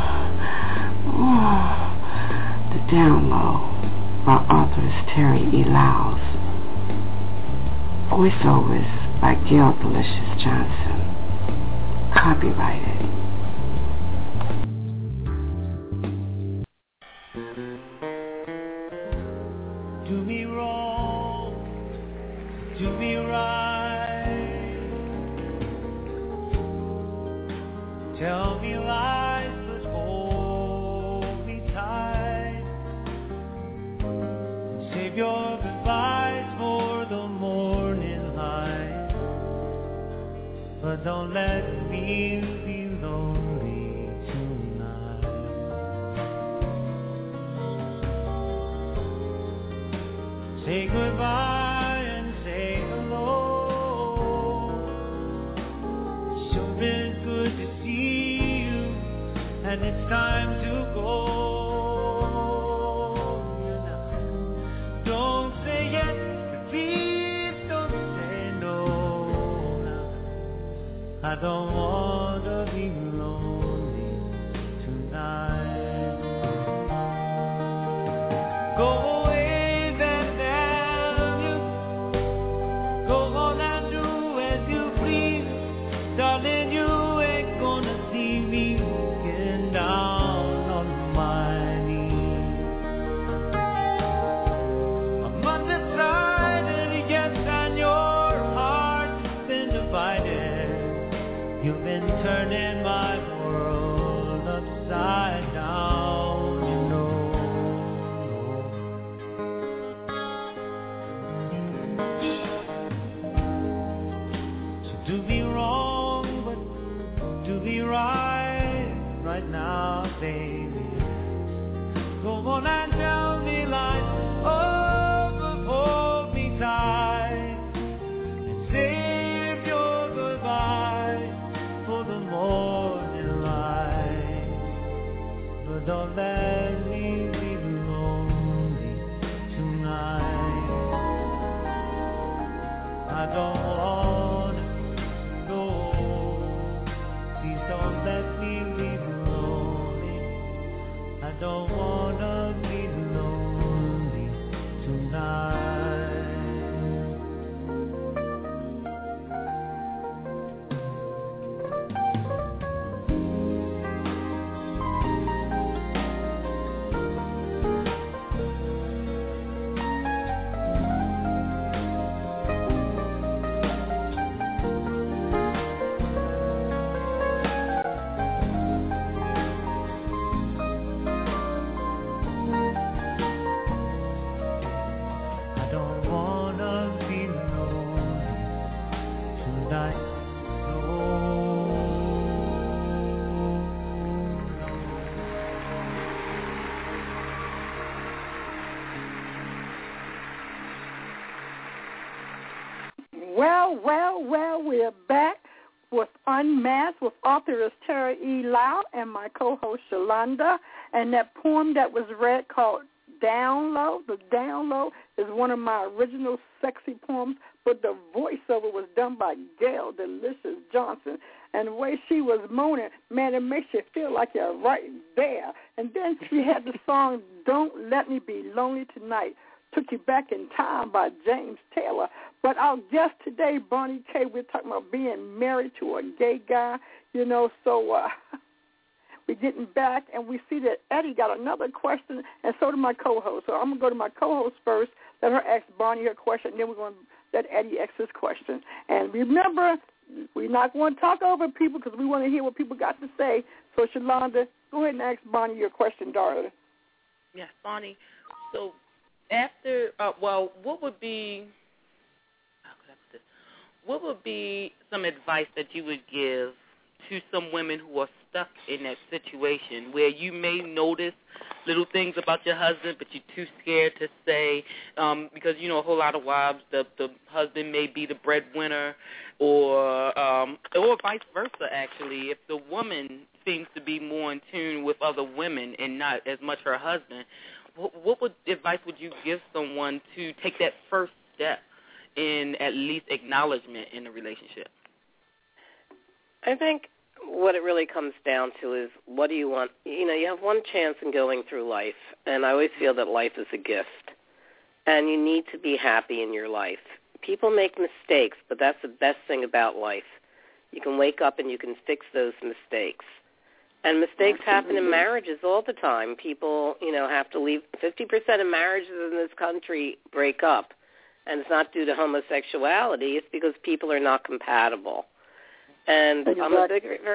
The Download by authoress Terry E. Lyles. Voiceovers by Gail Delicious Johnson. Copyrighted. Do me wrong, do me right. Tell me lies, but hold me tight. Save your goodbyes for the morning light, but don't let me be lonely tonight. Say goodbye and say hello. Sure been good to see you, and it's time to go. Don't say yes, but please don't say no. I don't want to be lonely tonight. Go away, then damn you. Go on and do as you please. Darling, you ain't gonna see me getting down on my knees. I'm undecided, yes, and your heart's been divided. You've been turning my world upside down, you know. So do me wrong, but do me right now, baby. Go on and tell me lies, oh, but hold me tight. And save your goodbye for the morning light, but don't let me be lonely tonight. I don't wanna go, please don't let me be lonely. I don't wanna be lonely tonight. I don't wanna be lonely tonight. No. Well, we're back with Unmasked with authoress Terry E. Lau and my co-host Shalonda. And that poem that was read called Download, The Download, is one of my original sexy poems, but the voiceover was done by Gail Delicious Johnson. And the way she was moaning, man, it makes you feel like you're right there. And then she had the song Don't Let Me Be Lonely Tonight, Took You Back in Time by James Taylor. But our guest today, Bonnie K., we're talking about being married to a gay guy, you know, so we're getting back, and we see that Eddie got another question, and so did my co-host. So I'm going to go to my co-host first, let her ask Bonnie her question, and then we're going to let Eddie ask his question. And remember, we're not going to talk over people because we want to hear what people got to say. So, Shalonda, go ahead and ask Bonnie your question, darling. Yes, Bonnie. So after, what would be some advice that you would give to some women who are stuck in that situation where you may notice little things about your husband, but you're too scared to say because, you know, a whole lot of wives, the husband may be the breadwinner or vice versa, actually. If the woman seems to be more in tune with other women and not as much her husband, what advice would you give someone to take that first step in at least acknowledgement in the relationship? I think what it really comes down to is, what do you want? You know, you have one chance in going through life, and I always feel that life is a gift, and you need to be happy in your life. People make mistakes, but that's the best thing about life. You can wake up and you can fix those mistakes. And mistakes happen in marriages all the time. People, you know, have to leave. 50% of marriages in this country break up, and it's not due to homosexuality. It's because people are not compatible. And I'm a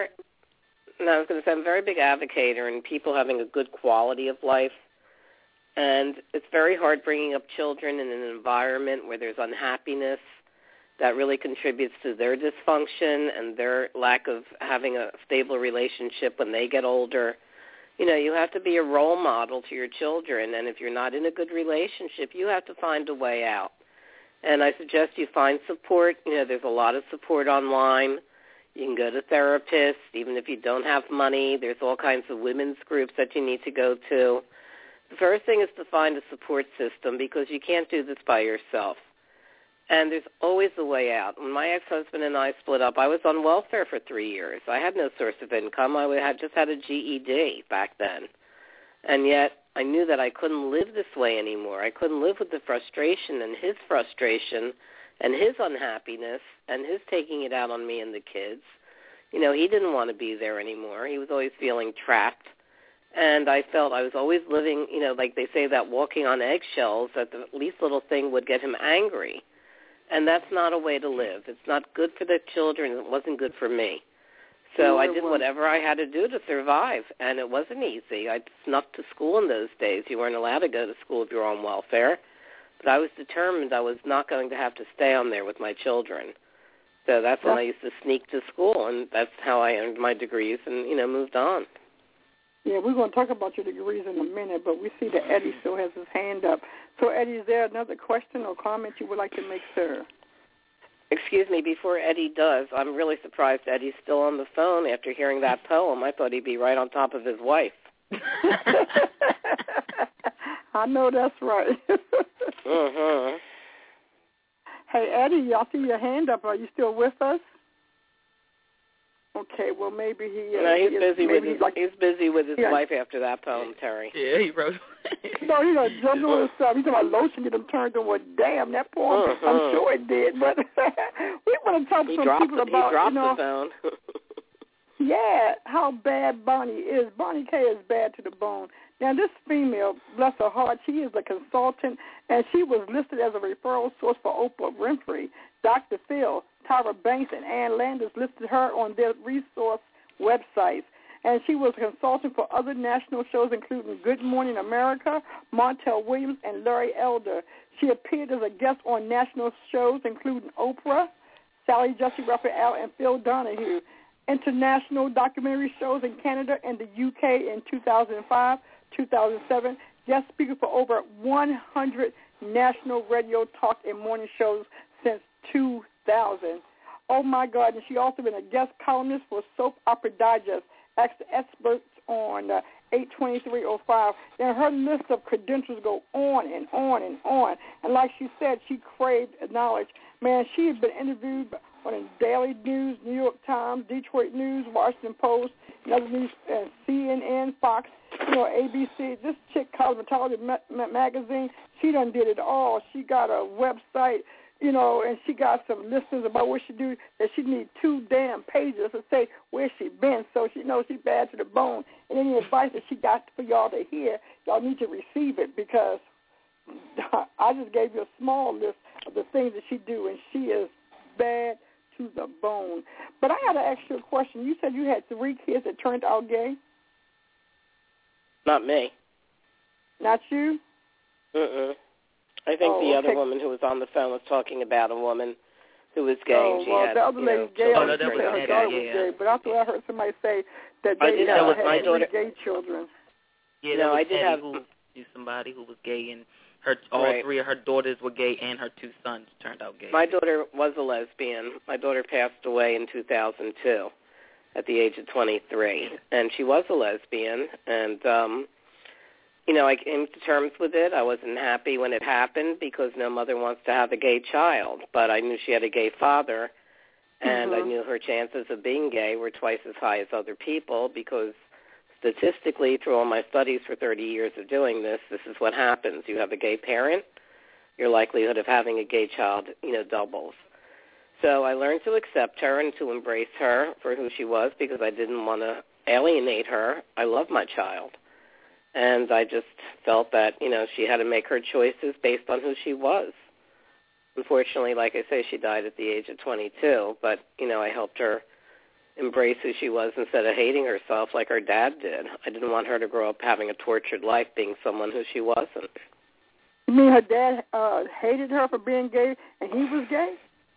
very big advocate in people having a good quality of life. And it's very hard bringing up children in an environment where there's unhappiness that really contributes to their dysfunction and their lack of having a stable relationship when they get older. You know, you have to be a role model to your children, and if you're not in a good relationship, you have to find a way out. And I suggest you find support. You know, there's a lot of support online. You can go to therapists, even if you don't have money. There's all kinds of women's groups that you need to go to. The first thing is to find a support system, because you can't do this by yourself. And there's always a way out. When my ex-husband and I split up, I was on welfare for 3 years. I had no source of income. I had just had a GED back then. And yet I knew that I couldn't live this way anymore. I couldn't live with the frustration and his unhappiness and his taking it out on me and the kids. You know, he didn't want to be there anymore. He was always feeling trapped. And I felt I was always living, you know, like they say, that walking on eggshells, that the least little thing would get him angry. And that's not a way to live. It's not good for the children. It wasn't good for me. So I did whatever I had to do to survive, and it wasn't easy. I snuck to school in those days. You weren't allowed to go to school if you were on welfare. But I was determined I was not going to have to stay on there with my children. So that's when I used to sneak to school, and that's how I earned my degrees and, you know, moved on. Yeah, we're going to talk about your degrees in a minute, but we see that Eddie still has his hand up. So, Eddie, is there another question or comment you would like to make, sir? Excuse me, before Eddie does, I'm really surprised Eddie's still on the phone after hearing that poem. I thought he'd be right on top of his wife. I know that's right. Mm-hmm. Hey, Eddie, I see your hand up. Are you still with us? Okay, well, maybe he... no, he's busy with his wife after that poem, Terry. Yeah, he wrote... No, he done jumped on his stuff. He's talking about lotion get him turned on. Well, damn, that poem, I'm sure it did. But we want to talk to some people about, he dropped the phone. Yeah, how bad Bonnie is. Bonnie K is bad to the bone. Now, this female, bless her heart, she is a consultant, and she was listed as a referral source for Oprah Winfrey. Dr. Phil, Tyra Banks, and Ann Landers listed her on their resource websites. And she was a consultant for other national shows, including Good Morning America, Montel Williams, and Larry Elder. She appeared as a guest on national shows, including Oprah, Sally Jesse Raphael, and Phil Donahue. International documentary shows in Canada and the UK in 2005, 2007. Guest speaker for over 100 national radio talk and morning shows since 2000. Oh, my God. And she also been a guest columnist for Soap Opera Digest. Asked the experts on 82305. And her list of credentials go on and on and on. And like she said, she craved knowledge. Man, she has been interviewed on Daily News, New York Times, Detroit News, Washington Post, and other news, CNN, Fox, ABC. This chick, Cosmetology Magazine, she done did it all. She got a website, and she got some listings about what she do, that she need 2 damn pages to say where she been, so she knows she bad to the bone. And any advice that she got for y'all to hear, y'all need to receive it, because I just gave you a small list of the things that she do, and she is bad to the bone. But I got to ask you a question. You said you had 3 kids that turned out gay? Not me. Not you? I think the other woman who was on the phone was talking about a woman who was gay. Oh, and she well, had, the other lady gay. Oh, no, that was her daughter was gay, but I thought I heard somebody say that they had my daughter, gay children. Yeah, no, I did have somebody who was gay, and all 3 of her daughters were gay, and her 2 sons turned out gay. My daughter was a lesbian. My daughter passed away in 2002 at the age of 23, and she was a lesbian, and I came to terms with it. I wasn't happy when it happened because no mother wants to have a gay child, but I knew she had a gay father, And I knew her chances of being gay were twice as high as other people because statistically, through all my studies for 30 years of doing this, this is what happens. You have a gay parent, your likelihood of having a gay child, doubles. So I learned to accept her and to embrace her for who she was because I didn't want to alienate her. I love my child. And I just felt that, she had to make her choices based on who she was. Unfortunately, like I say, she died at the age of 22, but, I helped her embrace who she was instead of hating herself like her dad did. I didn't want her to grow up having a tortured life being someone who she wasn't. You mean her dad hated her for being gay and he was gay?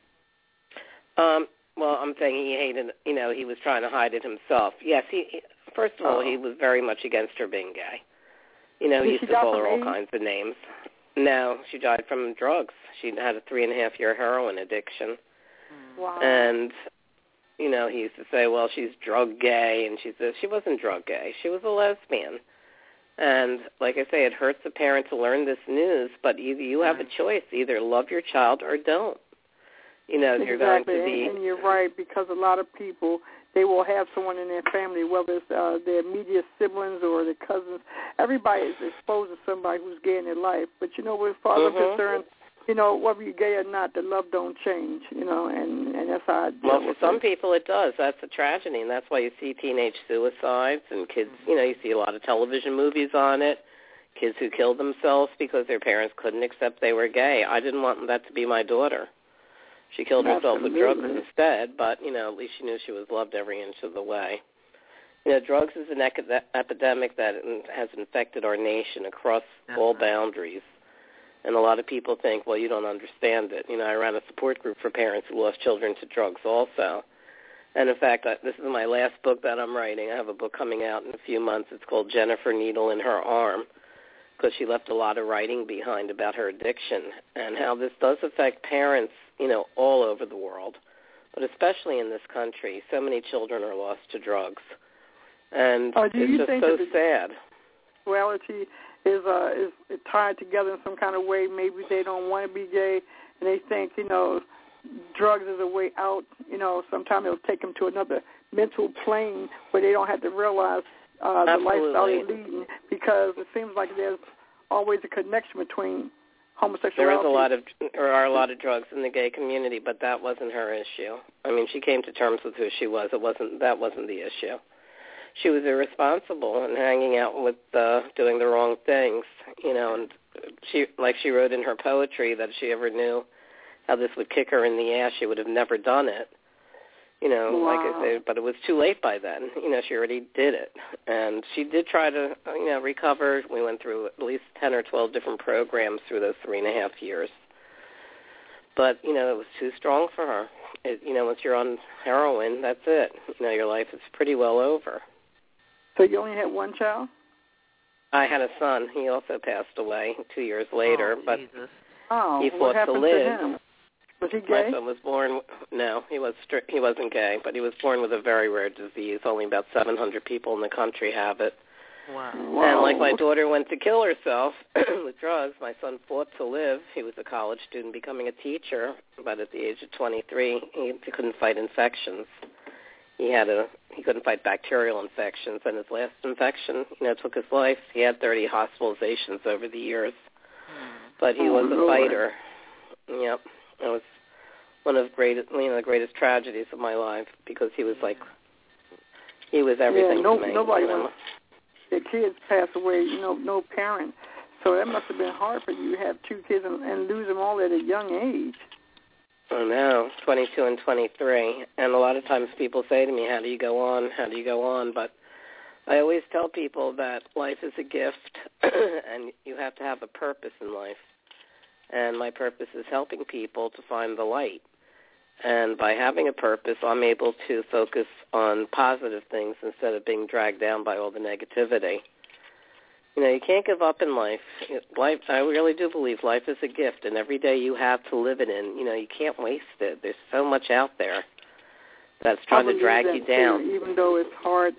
Well, I'm saying he hated, he was trying to hide it himself. Yes, first of all, he was very much against her being gay. He used to call her all kinds of names. No, she died from drugs. She had a 3.5-year heroin addiction. Wow. And, he used to say, well, she's drug gay, and she wasn't drug gay. She was a lesbian. And like I say, it hurts a parent to learn this news, but either you have a choice, either love your child or don't. Exactly. You're going to be... And you're right, because a lot of people, they will have someone in their family, whether it's their immediate siblings or their cousins. Everybody is exposed to somebody who's gay in their life. But, as far as I'm concerned, whether you're gay or not, the love don't change, and that's how I deal Well, for with some it. people it does. That's a tragedy, and that's why you see teenage suicides and kids, you see a lot of television movies on it, kids who killed themselves because their parents couldn't accept they were gay. I didn't want that to be my daughter. She killed herself with drugs instead, but, at least she knew she was loved every inch of the way. Drugs is an epidemic that has infected our nation across all boundaries. And a lot of people think, well, you don't understand it. I ran a support group for parents who lost children to drugs also. And, in fact, this is my last book that I'm writing. I have a book coming out in a few months. It's called Jennifer Needle in Her Arm, because she left a lot of writing behind about her addiction and how this does affect parents, all over the world, but especially in this country. So many children are lost to drugs. And it's just so sad. Sexuality is tied together in some kind of way. Maybe they don't want to be gay, and they think, drugs is a way out. Sometimes it'll take them to another mental plane where they don't have to realize the lifestyle they're leading, because it seems like there's always a connection between homosexuality. There are a lot of drugs in the gay community, but that wasn't her issue. I mean, she came to terms with who she was. That wasn't the issue. She was irresponsible and hanging out with doing the wrong things, and she wrote in her poetry that if she ever knew how this would kick her in the ass, she would have never done it. Wow. Like I said, but it was too late by then. She already did it. And she did try to, recover. We went through at least 10 or 12 different programs through those 3.5 years. But, it was too strong for her. Once you're on heroin, that's it. Your life is pretty well over. So you only had one child? I had a son. He also passed away 2 years later, but he what fought happened to live. To him? Was he gay? My son was born. No, he wasn't gay, but he was born with a very rare disease. Only about 700 people in the country have it. Wow. And like my daughter went to kill herself with drugs, my son fought to live. He was a college student becoming a teacher, but at the age of 23, he couldn't fight infections. He couldn't fight bacterial infections, and his last infection, took his life. He had 30 hospitalizations over the years, but he was a fighter. Yep. It was one of the greatest tragedies of my life, because he was everything to me. Nobody wants their kids pass away, no parent. So that must have been hard for you to have 2 kids and lose them all at a young age. Oh, no, 22 and 23. And a lot of times people say to me, how do you go on? How do you go on? But I always tell people that life is a gift, and you have to have a purpose in life. And my purpose is helping people to find the light. And by having a purpose, I'm able to focus on positive things instead of being dragged down by all the negativity. You can't give up in life. I really do believe life is a gift, and every day you have to live it in. You can't waste it. There's so much out there that's trying to drag you down. Too, even though it's hard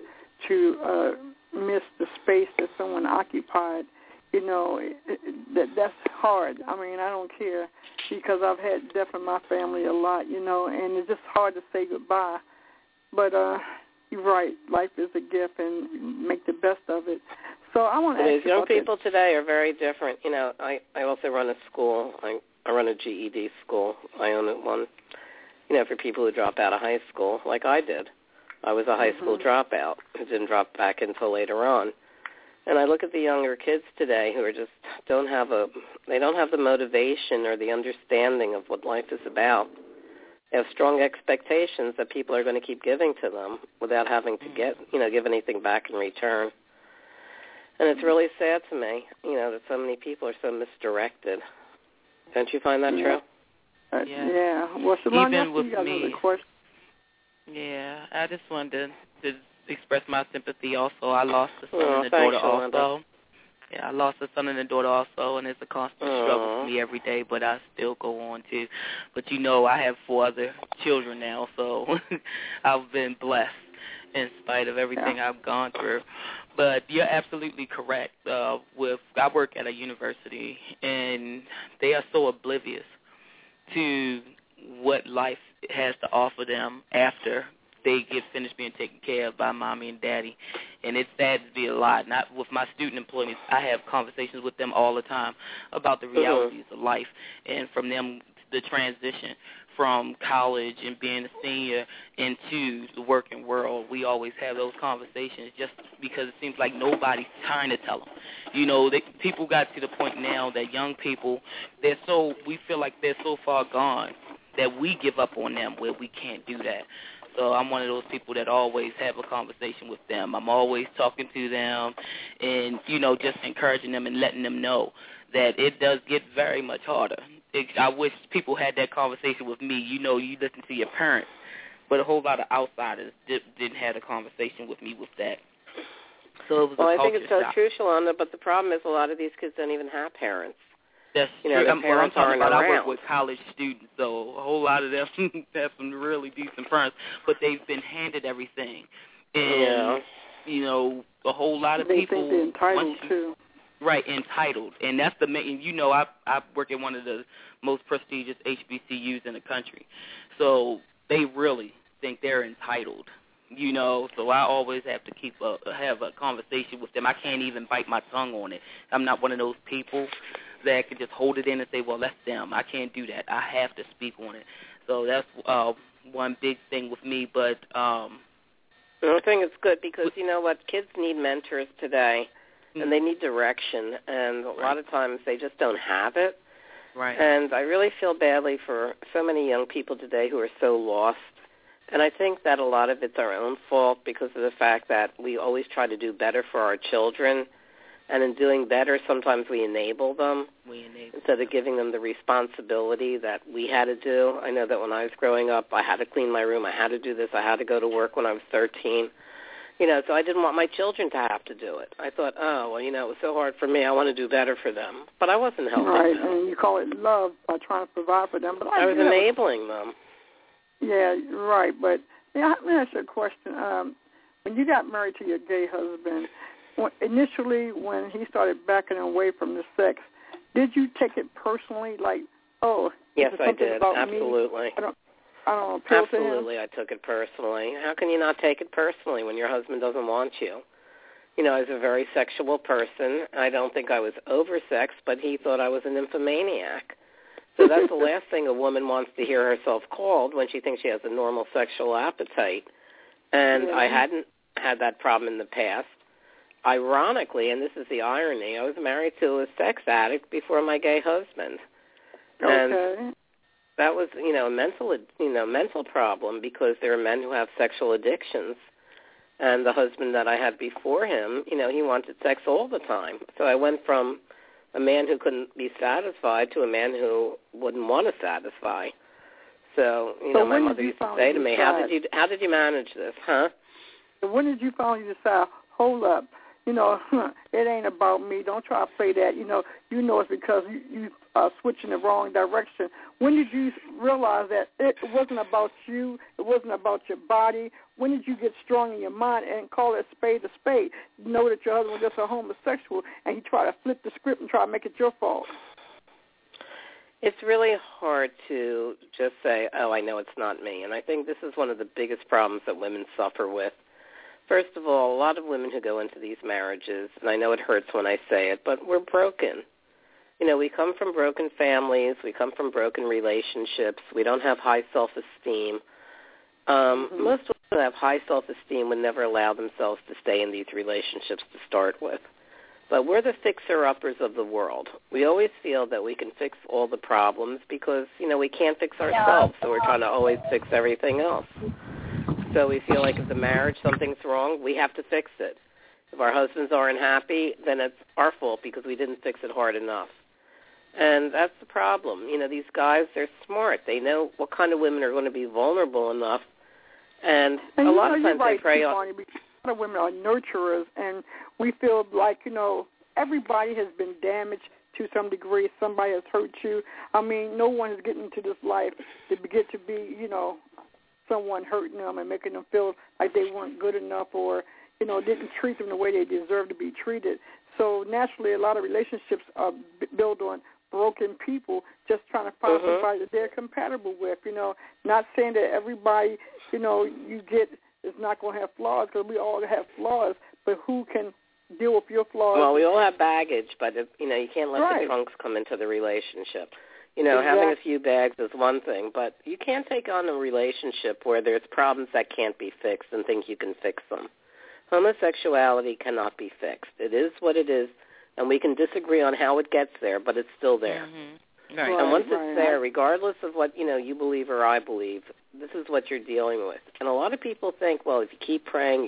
to miss the space that someone occupied, that's hard. I mean, I don't care because I've had death in my family a lot, you know, and it's just hard to say goodbye. But you're right. Life is a gift, and make the best of it. So I want to ask you young about people today are very different. You know, I also run a school. I run a GED school. I own one, you know, for people who drop out of high school, like I did. I was a high school dropout who didn't drop back until later on. And I look at the younger kids today who are just don't have the motivation or the understanding of what life is about. They have strong expectations that people are going to keep giving to them without having to give anything back in return. And it's really sad to me, you know, that so many people are so misdirected. Don't you find that true? Yeah. Well, Shalonda, even with me. Question. Yeah, I just wanted to express my sympathy also. I lost a son and a thanks, daughter Shalonda. also. Yeah, I lost a son and a daughter also, and it's a constant struggle for me every day, but I still go on too. But, you know, I have 4 other children now, so I've been blessed in spite of everything I've gone through. But you're absolutely correct. I work at a university, and they are so oblivious to what life has to offer them after they get finished being taken care of by mommy and daddy. And it saddens me a lot. Not with my student employees. I have conversations with them all the time about the realities of life, and from them, the transition from college and being a senior into the working world. We always have those conversations just because it seems like nobody's trying to tell them. You know, people got to the point now that young people, we feel like they're so far gone that we give up on them where we can't do that. So I'm one of those people that always have a conversation with them. I'm always talking to them and, you know, just encouraging them and letting them know that it does get very much harder. I wish people had that conversation with me. You know, you listen to your parents, but a whole lot of outsiders didn't have a conversation with me with that. So it was I think it's so true, Shalonda, but the problem is a lot of these kids don't even have parents. That's true. I'm talking about I work with college students, so a whole lot of them have some really decent parents, but they've been handed everything. And, you know, a whole lot of people think they're entitled to. Right, entitled. And that's the main, you know, I work at one of the most prestigious HBCUs in the country. So they really think they're entitled, you know. So I always have to have a conversation with them. I can't even bite my tongue on it. I'm not one of those people that can just hold it in and say, well, that's them. I can't do that. I have to speak on it. So that's one big thing with me. But I think it's good because, you know what, kids need mentors today. And they need direction, and a lot of times they just don't have it. Right. And I really feel badly for so many young people today who are so lost. And I think that a lot of it's our own fault because of the fact that we always try to do better for our children. And in doing better, sometimes we enable them instead of giving them the responsibility that we had to do. I know that when I was growing up, I had to clean my room. I had to do this. I had to go to work when I was 13. You know, so I didn't want my children to have to do it. I thought, oh, well, you know, it was so hard for me. I want to do better for them. But I wasn't helping them. And you call it love by trying to provide for them. But I was enabling them. Yeah, right. But let me ask you a question. When you got married to your gay husband, initially when he started backing away from the sex, did you take it personally? Like, oh, yes, I did. Absolutely. I don't appeal to him? Absolutely, I took it personally. How can you not take it personally when your husband doesn't want you? You know, I was a very sexual person. I don't think I was oversexed, but he thought I was an nymphomaniac. So that's the last thing a woman wants to hear herself called when she thinks she has a normal sexual appetite. And I hadn't had that problem in the past. Ironically, and this is the irony, I was married to a sex addict before my gay husband. And that was, you know, a mental problem because there are men who have sexual addictions. And the husband that I had before him, you know, he wanted sex all the time. So I went from a man who couldn't be satisfied to a man who wouldn't want to satisfy. So, you know, my mother used to say to me, how did you manage this, huh? When did you finally decide, hold up, you know, it ain't about me. Don't try to play that. You know it's because you are switching the wrong direction. When did you realize that it wasn't about you, it wasn't about your body? When did you get strong in your mind and call it spade a spade? Know that your husband was just a homosexual and he tried to flip the script and try to make it your fault? It's really hard to just say, oh, I know it's not me. And I think this is one of the biggest problems that women suffer with. First of all, a lot of women who go into these marriages, and I know it hurts when I say it, but we're broken. You know, we come from broken families. We come from broken relationships. We don't have high self-esteem. Most women who have high self-esteem would never allow themselves to stay in these relationships to start with. But we're the fixer-uppers of the world. We always feel that we can fix all the problems because, you know, we can't fix ourselves, so we're trying to always fix everything else. So we feel like if the marriage, something's wrong, we have to fix it. If our husbands aren't happy, then it's our fault because we didn't fix it hard enough. And that's the problem. You know, these guys, they're smart. They know what kind of women are going to be vulnerable enough. And a lot of times they prey on... A lot of women are nurturers, and we feel like, you know, everybody has been damaged to some degree. Somebody has hurt you. I mean, no one is getting into this life to get to be, you know, someone hurting them and making them feel like they weren't good enough or, you know, didn't treat them the way they deserve to be treated. So naturally, a lot of relationships are built on broken people just trying to find somebody that they're compatible with, you know, not saying that everybody, you know, you get is not going to have flaws because we all have flaws, but who can deal with your flaws? Well, we all have baggage, but, you know, you can't let the trunks come into the relationship. You know, having a few bags is one thing, but you can't take on a relationship where there's problems that can't be fixed and think you can fix them. Homosexuality cannot be fixed. It is what it is, and we can disagree on how it gets there, but it's still there. Right. And once it's there, regardless of what, you know, you believe or I believe, this is what you're dealing with. And a lot of people think, well, if you keep praying,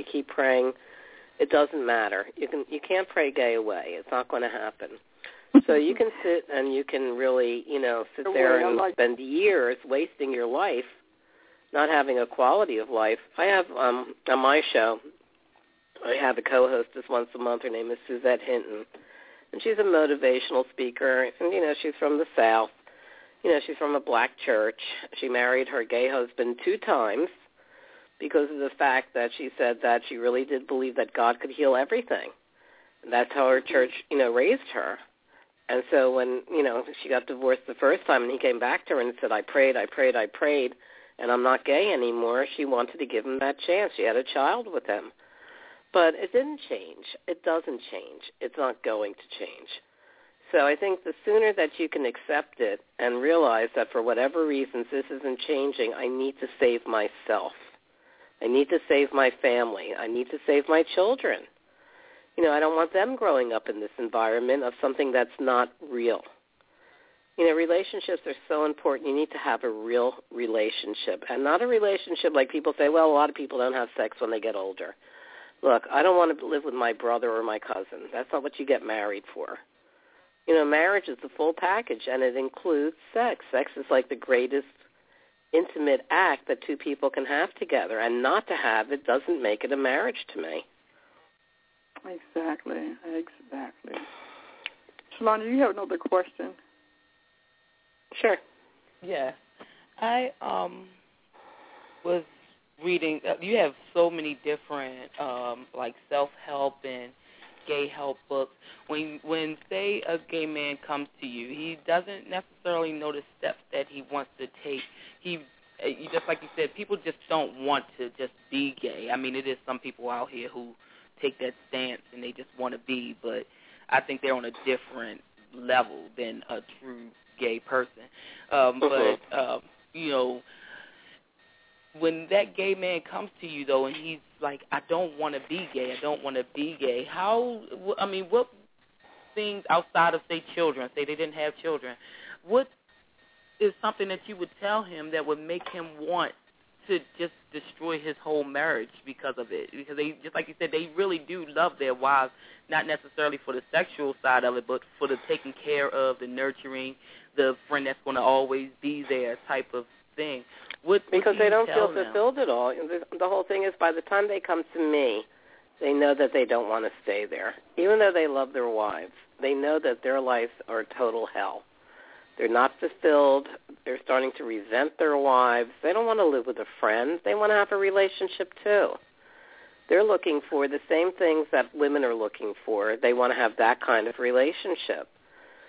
it doesn't matter. You can't pray gay away. It's not going to happen. So you can sit and you can really, you know, sit there and spend years wasting your life not having a quality of life. I have, on my show, I have a co-hostess once a month. Her name is Suzette Hinton. And she's a motivational speaker, and, you know, she's from the South. You know, she's from a black church. She married her gay husband 2 times because of the fact that she said that she really did believe that God could heal everything. And that's how her church, you know, raised her. And so when, you know, she got divorced the first time and he came back to her and said, I prayed, and I'm not gay anymore, she wanted to give him that chance. She had a child with him. But it didn't change. It doesn't change. It's not going to change. So I think the sooner that you can accept it and realize that for whatever reasons this isn't changing, I need to save myself. I need to save my family. I need to save my children. You know, I don't want them growing up in this environment of something that's not real. You know, relationships are so important. You need to have a real relationship and not a relationship like people say, well, a lot of people don't have sex when they get older. Look, I don't want to live with my brother or my cousin. That's not what you get married for. You know, marriage is the full package, and it includes sex. Sex is like the greatest intimate act that 2 people can have together, and not to have it doesn't make it a marriage to me. Exactly. Shalonda, you have another question? Sure. Yeah. I was reading, you have so many different like self-help and gay help books. When say a gay man comes to you, he doesn't necessarily know the steps that he wants to take. He just like you said, people just don't want to just be gay. I mean, it is some people out here who take that stance and they just want to be, but I think they're on a different level than a true gay person. But you know, when that gay man comes to you, though, and he's like, I don't want to be gay, what things outside of, say, children, say they didn't have children, what is something that you would tell him that would make him want to just destroy his whole marriage because of it? Because they, just like you said, they really do love their wives, not necessarily for the sexual side of it, but for the taking care of, the nurturing, the friend that's going to always be there type of thing. Because they don't feel fulfilled at all. The whole thing is by the time they come to me, they know that they don't want to stay there. Even though they love their wives, they know that their lives are total hell. They're not fulfilled. They're starting to resent their wives. They don't want to live with a friend. They want to have a relationship too. They're looking for the same things that women are looking for. They want to have that kind of relationship.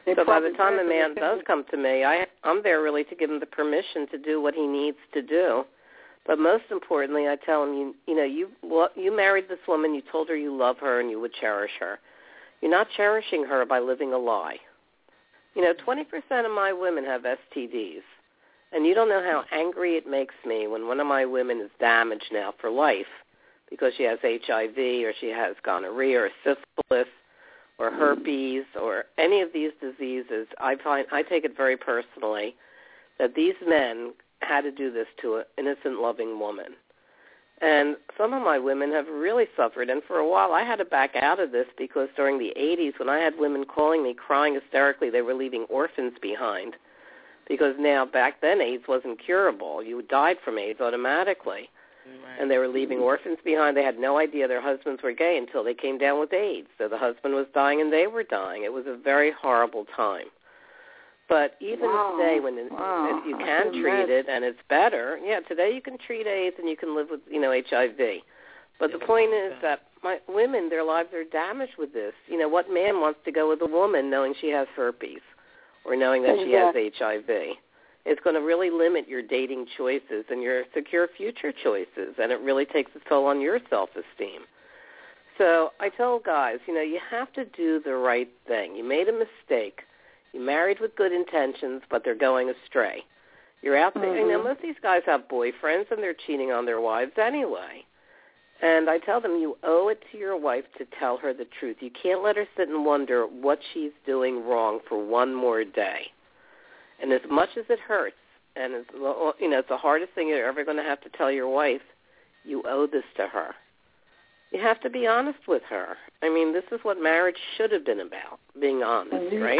So by the time a man does come to me, I'm there really to give him the permission to do what he needs to do. But most importantly, I tell him, you married this woman, you told her you love her and you would cherish her. You're not cherishing her by living a lie. 20% of my women have STDs. And you don't know how angry it makes me when one of my women is damaged now for life because she has HIV or she has gonorrhea or syphilis or herpes or any of these diseases. I take it very personally that these men had to do this to an innocent, loving woman. And some of my women have really suffered. And for a while I had to back out of this because during the 80s when I had women calling me crying hysterically, they were leaving orphans behind. Because now, back then, AIDS wasn't curable. You died from AIDS automatically. Right. And they were leaving orphans behind. They had no idea their husbands were gay until they came down with AIDS. So the husband was dying and they were dying. It was a very horrible time. But even today, when if you can treat it and it's better, today you can treat AIDS and you can live with, HIV. But the point is that my women, their lives are damaged with this. What man wants to go with a woman knowing she has herpes? Or knowing that she has HIV. It's going to really limit your dating choices and your secure future choices, and it really takes a toll on your self-esteem. So I tell guys, you have to do the right thing. You made a mistake. You married with good intentions, but they're going astray. You're out there. Most of these guys have boyfriends, and they're cheating on their wives anyway. And I tell them you owe it to your wife to tell her the truth. You can't let her sit and wonder what she's doing wrong for one more day. And as much as it hurts, and it's the hardest thing you're ever going to have to tell your wife, you owe this to her. You have to be honest with her. I mean, this is what marriage should have been about, being honest, right?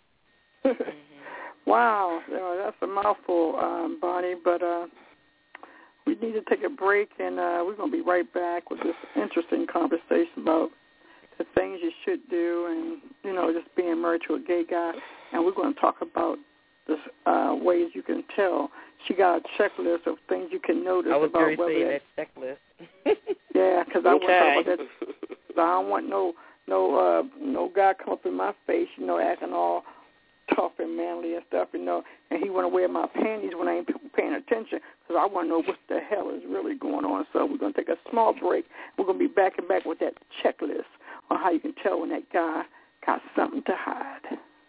Wow, that's a mouthful, Bonnie, but we need to take a break, and we're going to be right back with this interesting conversation about the things you should do and, just being married to a gay guy. And we're going to talk about this ways you can tell. She got a checklist of things you can notice about whether that checklist. Yeah, because I want to talk about that. I don't want no guy come up in my face, acting all tough and manly and stuff, and he want to wear my panties when I ain't paying attention, because I want to know what the hell is really going on. So we're going to take a small break. We're going to be back with that checklist on how you can tell when that guy got something to hide.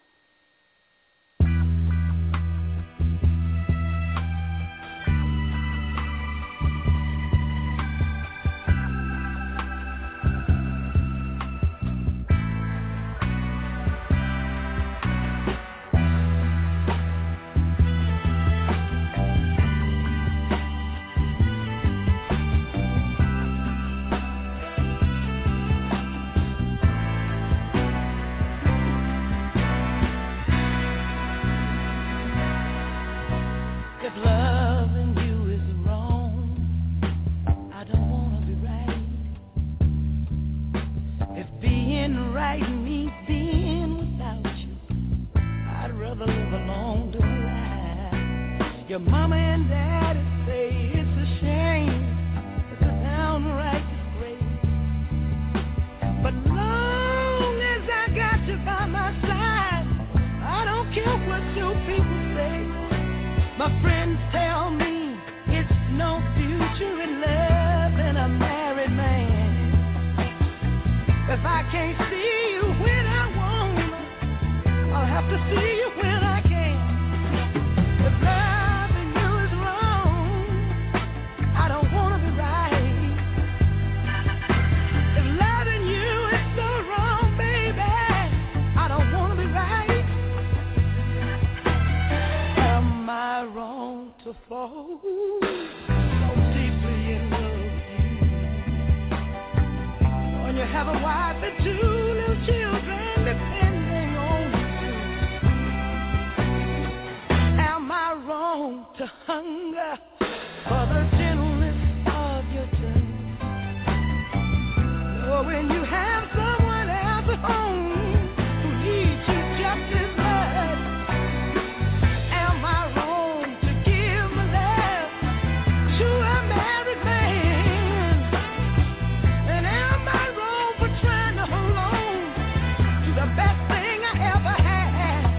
Your mama and daddy say it's a shame, it's a downright disgrace. But long as I got you by my side, I don't care what you people say. My friends tell me it's no future in love in a married man. If I can't see you when I want, I'll have to see you when I can. If loving you is wrong, I don't want to be right. If loving you is so wrong, baby, I don't want to be right. Am I wrong to fall so deeply in love with you? When you have a wife and 2 little children depending on you, am I wrong to hunger for the gentleness of your touch? Or when you have someone else at home who needs you just as much, am I wrong to give my love to a married man? And am I wrong for trying to hold on to the best thing I ever had?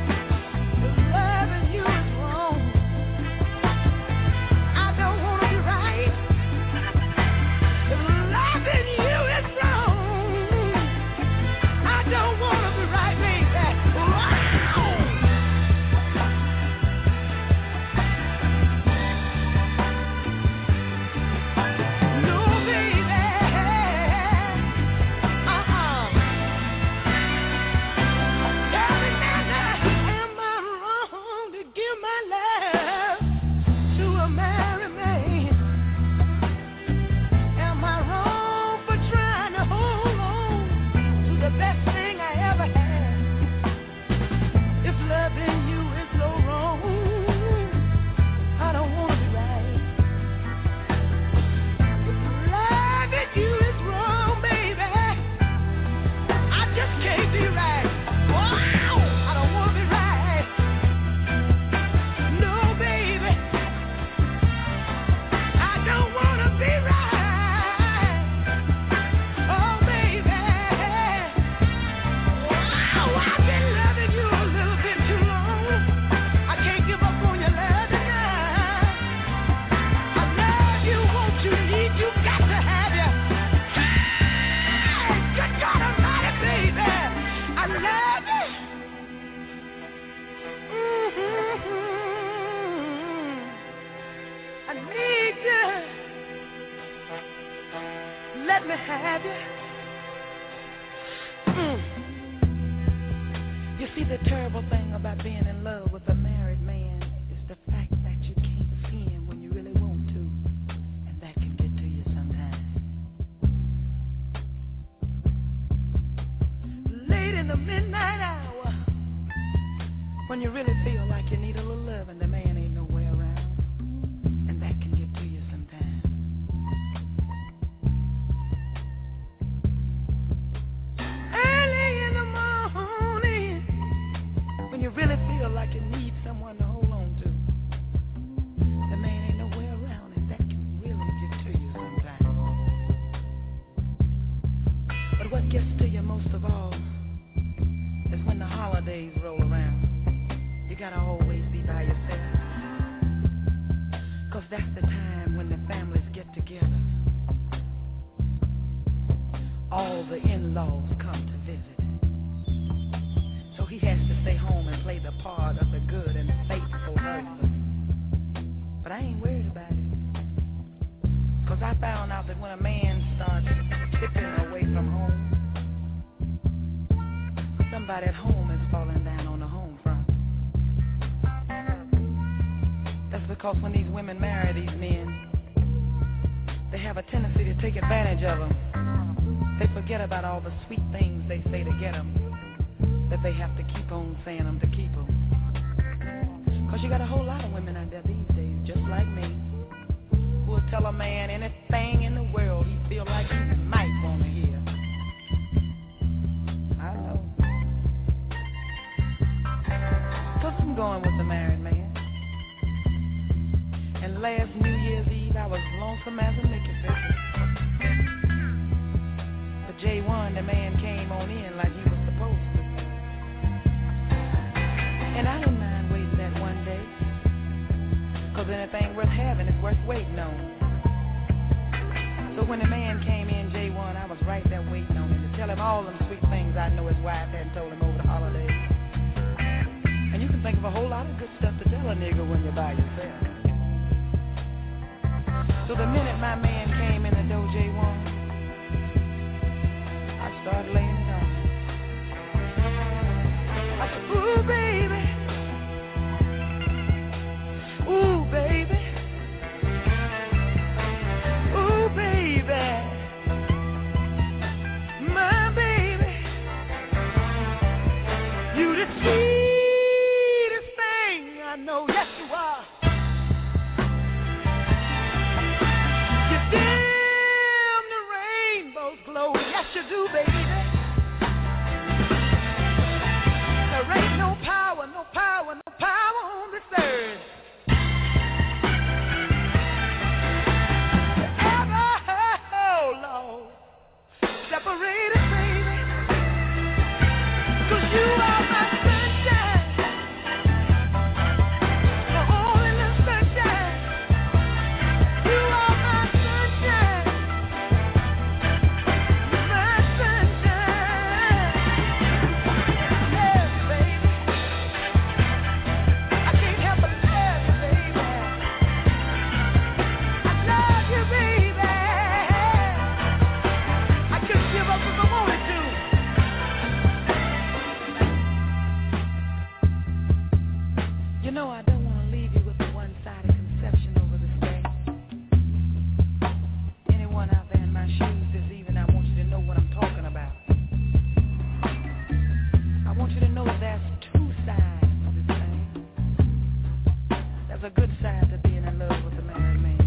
a good side to being in love with a married man.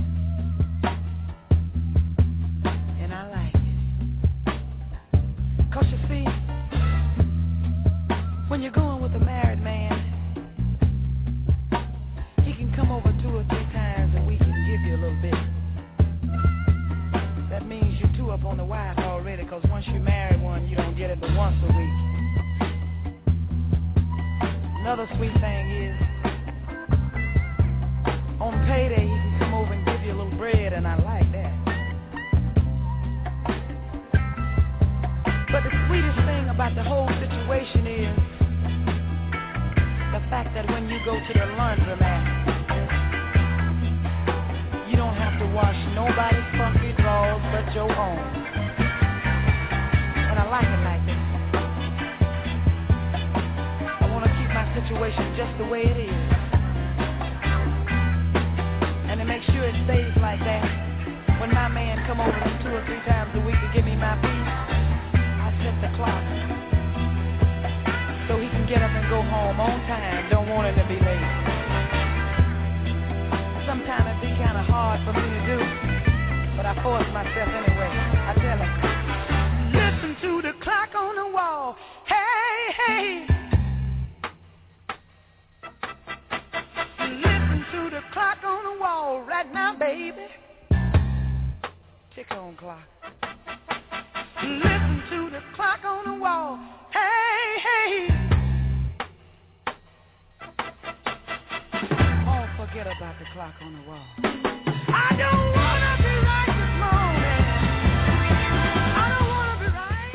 And I like it. 'Cause you see, when you're going with a married man, he can come over 2 or 3 times a week and give you a little bit. That means you're 2 up on the wife already, 'cause once you marry one, you don't get it but once a week. Another sweet thing is, on payday, he can come over and give you a little bread, and I like that. But the sweetest thing about the whole situation is the fact that when you go to the laundromat, you don't have to wash nobody's funky drawers but your own. And I like it like that. I want to keep my situation just the way it is. And to make sure it stays like that, when my man come over 2 or 3 times a week to give me my piece, I set the clock so he can get up and go home on time. Don't want him to be late. Sometimes it be kind of hard for me to do, but I force myself anyway. I tell him, listen to the clock on the wall. Hey, hey. Listen to the clock on the wall right now, baby. Tick on clock. Listen to the clock on the wall. Hey, hey. Oh, forget about the clock on the wall. I don't want to be right this morning. I don't want to be right.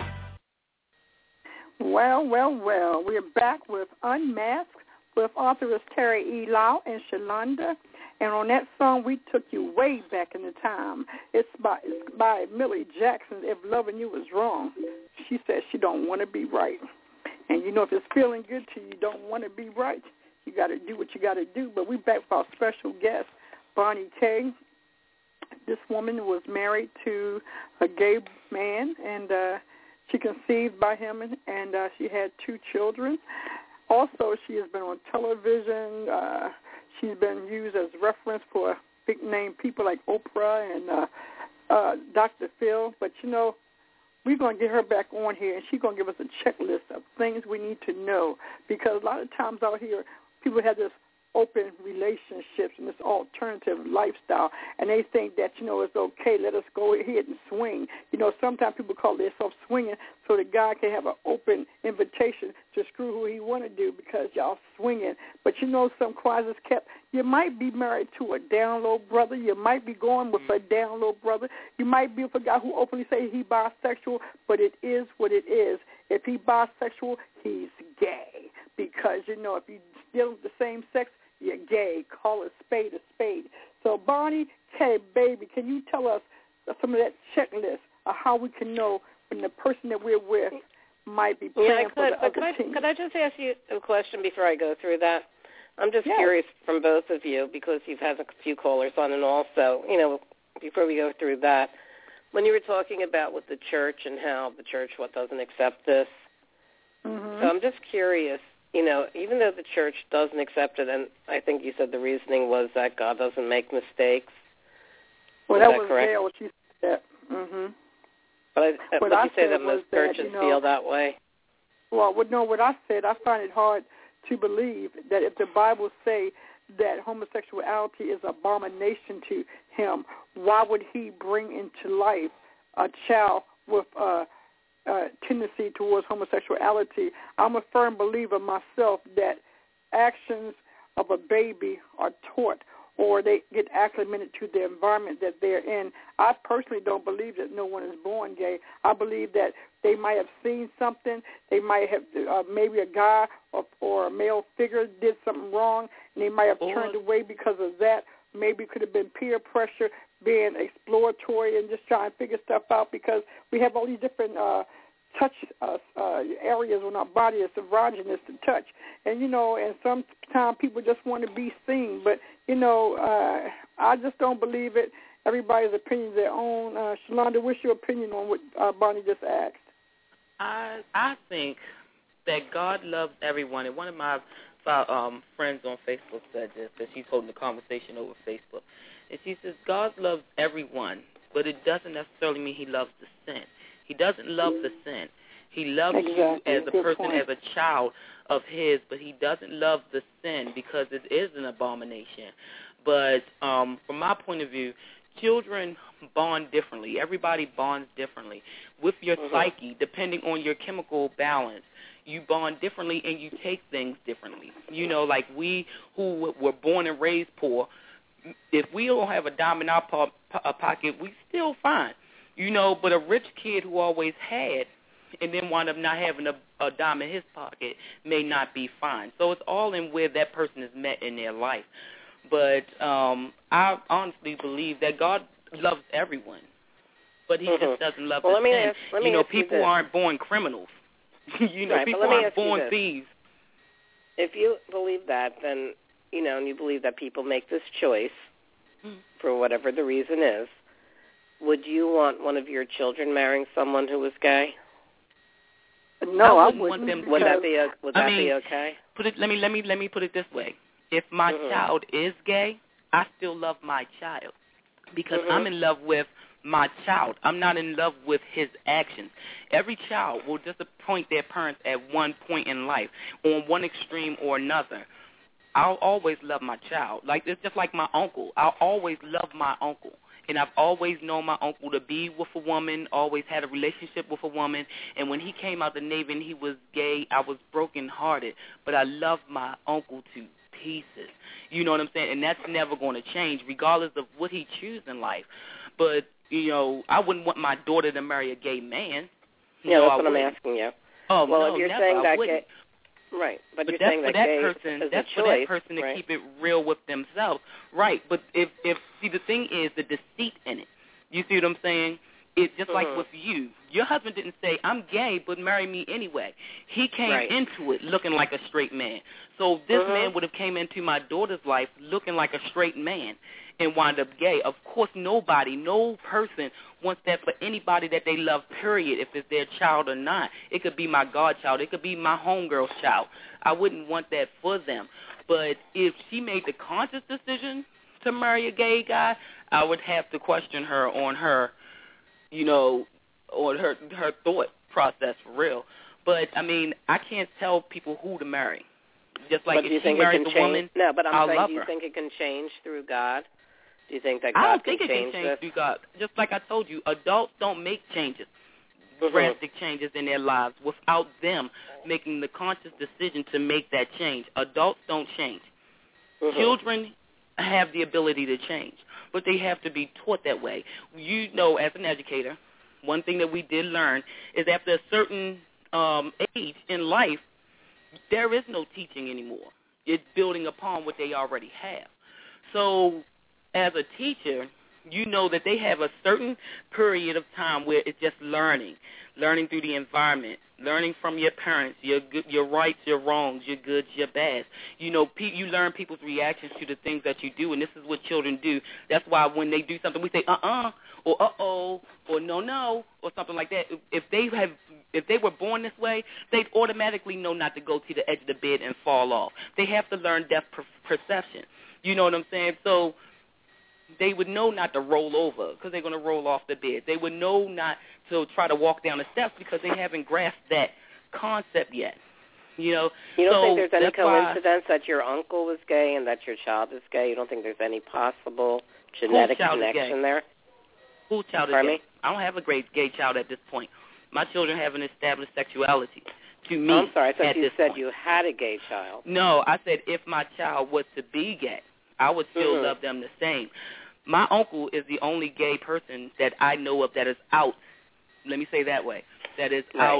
Well, we're back with Unmasked with authoress Terry E. Lau and Shalonda. And on that song, we took you way back in the time. It's by Millie Jackson, If Loving You Is Wrong. She says she don't want to be right. And, you know, if it's feeling good to you, you don't want to be right, you got to do what you got to do. But we back with our special guest, Bonnie K. This woman was married to a gay man, and she conceived by him, and she had 2 children. Also, she has been on television. She's been used as reference for big-name people like Oprah and Dr. Phil. But, you know, we're going to get her back on here, and she's going to give us a checklist of things we need to know. Because a lot of times out here, people have this open relationships and this alternative lifestyle, and they think that, you know, it's okay, let us go ahead and swing. You know, sometimes people call themselves swinging so the guy can have an open invitation to screw who he want to do because y'all swinging. But, you know, some quiet is kept. You might be married to a down low brother. You might be going with a down low brother. You might be with a guy who openly say he bisexual, but it is what it is. If he bisexual, he's gay. Because, you know, if you deal with the same sex, you're gay. Call a spade a spade. So, Bonnie K, baby, can you tell us some of that checklist of how we can know when the person that we're with might be playing for the other team? Could I just ask you a question before I go through that? I'm just curious from both of you, because you've had a few callers on, and also, you know, before we go through that, when you were talking about with the church and how the church doesn't accept this, so I'm just curious, you know, even though the church doesn't accept it, and I think you said the reasoning was that God doesn't make mistakes. Well, that was correct? What you said. But you say that most churches feel that way. Well, no, what I said, I find it hard to believe that if the Bible say that homosexuality is abomination to him, why would he bring into life a child with tendency towards homosexuality? I'm a firm believer myself that actions of a baby are taught, or they get acclimated to the environment that they're in. I personally don't believe that no one is born gay. I believe that they might have seen something. They might have maybe a guy or a male figure did something wrong, and they might have turned away because of that. Maybe it could have been peer pressure, being exploratory and just trying to figure stuff out, because we have all these different touch areas on our body that's erogenous to touch. And, you know, and sometimes people just want to be seen. But, you know, I just don't believe it. Everybody's opinion is their own. Shalonda, what's your opinion on what Bonnie just asked? I think that God loves everyone. And one of my friends on Facebook said this, that she's holding a conversation over Facebook. And she says, God loves everyone, but it doesn't necessarily mean he loves the sin. He doesn't love the sin. He loves you as a person, as a child of his, but he doesn't love the sin because it is an abomination. But from my point of view, children bond differently. Everybody bonds differently. With your psyche, depending on your chemical balance, you bond differently and you take things differently. You know, like we who were born and raised poor, if we don't have a dime in our pocket, we still fine. You know, but a rich kid who always had and then wind up not having a dime in his pocket may not be fine. So it's all in where that person is met in their life. But I honestly believe that God loves everyone, but he just doesn't love the sin. You know, people aren't born criminals. You know, people aren't born thieves. If you believe that, then, you know, and you believe that people make this choice for whatever the reason is, would you want one of your children marrying someone who was gay? No, I wouldn't want them to. Would that be okay? Let me put it this way. If my child is gay, I still love my child because I'm in love with my child. I'm not in love with his actions. Every child will disappoint their parents at one point in life, on one extreme or another. I'll always love my child. Like it's just like my uncle. I'll always love my uncle. And I've always known my uncle to be with a woman, always had a relationship with a woman. And when he came out the Navy and he was gay, I was brokenhearted. But I love my uncle to pieces. You know what I'm saying? And that's never going to change, regardless of what he chooses in life. But, you know, I wouldn't want my daughter to marry a gay man. Yeah, that's what I'm asking you. Oh, well, no, if you're never, saying that gay, right, but you're that's saying for that that gay person. is That's a for choice, that person to right? keep it real with themselves, right? But if see, the thing is the deceit in it. You see what I'm saying? It's just like with you. Your husband didn't say, I'm gay, but marry me anyway. He came into it looking like a straight man. So this man would have came into my daughter's life looking like a straight man and wound up gay. Of course, no person wants that for anybody that they love, period, if it's their child or not. It could be my godchild. It could be my homegirl's child. I wouldn't want that for them. But if she made the conscious decision to marry a gay guy, I would have to question her on her, you know, on her thought process for real. But, I mean, I can't tell people who to marry. Just like if she marries a woman, no, but I'll saying, love do you her. think it can change through God? Do you think that I God don't think can it can change through God. Just like I told you, adults don't make changes, drastic changes in their lives without them making the conscious decision to make that change. Adults don't change. Children have the ability to change, but they have to be taught that way. You know, as an educator, one thing that we did learn is after a certain age in life, there is no teaching anymore. It's building upon what they already have. So as a teacher, you know that they have a certain period of time where it's just learning through the environment, learning from your parents, your rights, your wrongs, your goods, your bads. You know, you learn people's reactions to the things that you do, and this is what children do. That's why when they do something, we say, or uh-oh, or no, or something like that. If they were born this way, they'd automatically know not to go to the edge of the bed and fall off. They have to learn depth perception. You know what I'm saying? So they would know not to roll over because they're going to roll off the bed. They would know not to try to walk down the steps because they haven't grasped that concept yet. You know, you don't think there's any coincidence that your uncle was gay and that your child is gay? You don't think there's any possible genetic connection there? Whose child is gay? I don't have a great gay child at this point. My children have an established sexuality. To me, I'm sorry, I thought you said point. You had a gay child. No, I said if my child was to be gay, I would still love them the same. My uncle is the only gay person that I know of that is out. Let me say that way. That is out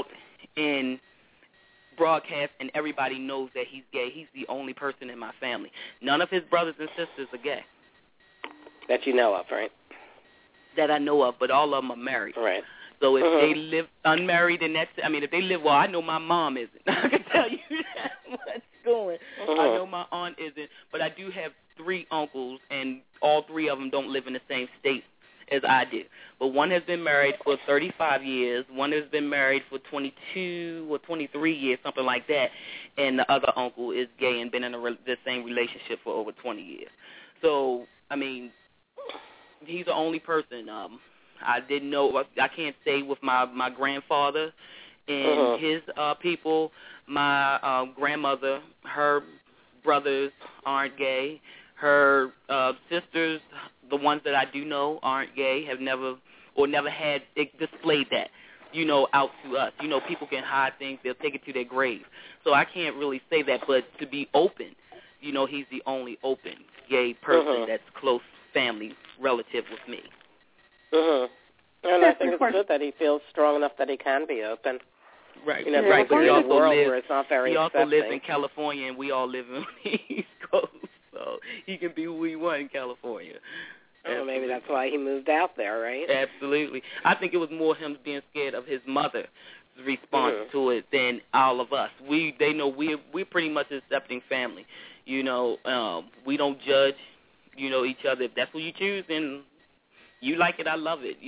in broadcast, and everybody knows that he's gay. He's the only person in my family. None of his brothers and sisters are gay. That you know of, right? That I know of, but all of them are married. Right. So if they live unmarried, and if they live, well, I know my mom isn't. I can tell you what's going. I know my aunt isn't, but I do have 3 uncles, and all 3 of them don't live in the same state as I do. But one has been married for 35 years. One has been married for 22 or 23 years, something like that. And the other uncle is gay and been in the same relationship for over 20 years. So, I mean, he's the only person. I didn't know. I can't say with my grandfather and his people. My grandmother, her brothers aren't gay. Her sisters, the ones that I do know, aren't gay, have never had displayed that, out to us. People can hide things. They'll take it to their grave. So I can't really say that. But to be open, he's the only open gay person that's close family relative with me. And I think it's good that he feels strong enough that he can be open. Right. Right. But he also lives in California, and we all live on the East Coast. So he can be who he wants in California. Oh, maybe that's why he moved out there, right? Absolutely. I think it was more him being scared of his mother's response to it than all of us. They know we're pretty much accepting family. We don't judge, each other. If that's what you choose, then you like it, I love it,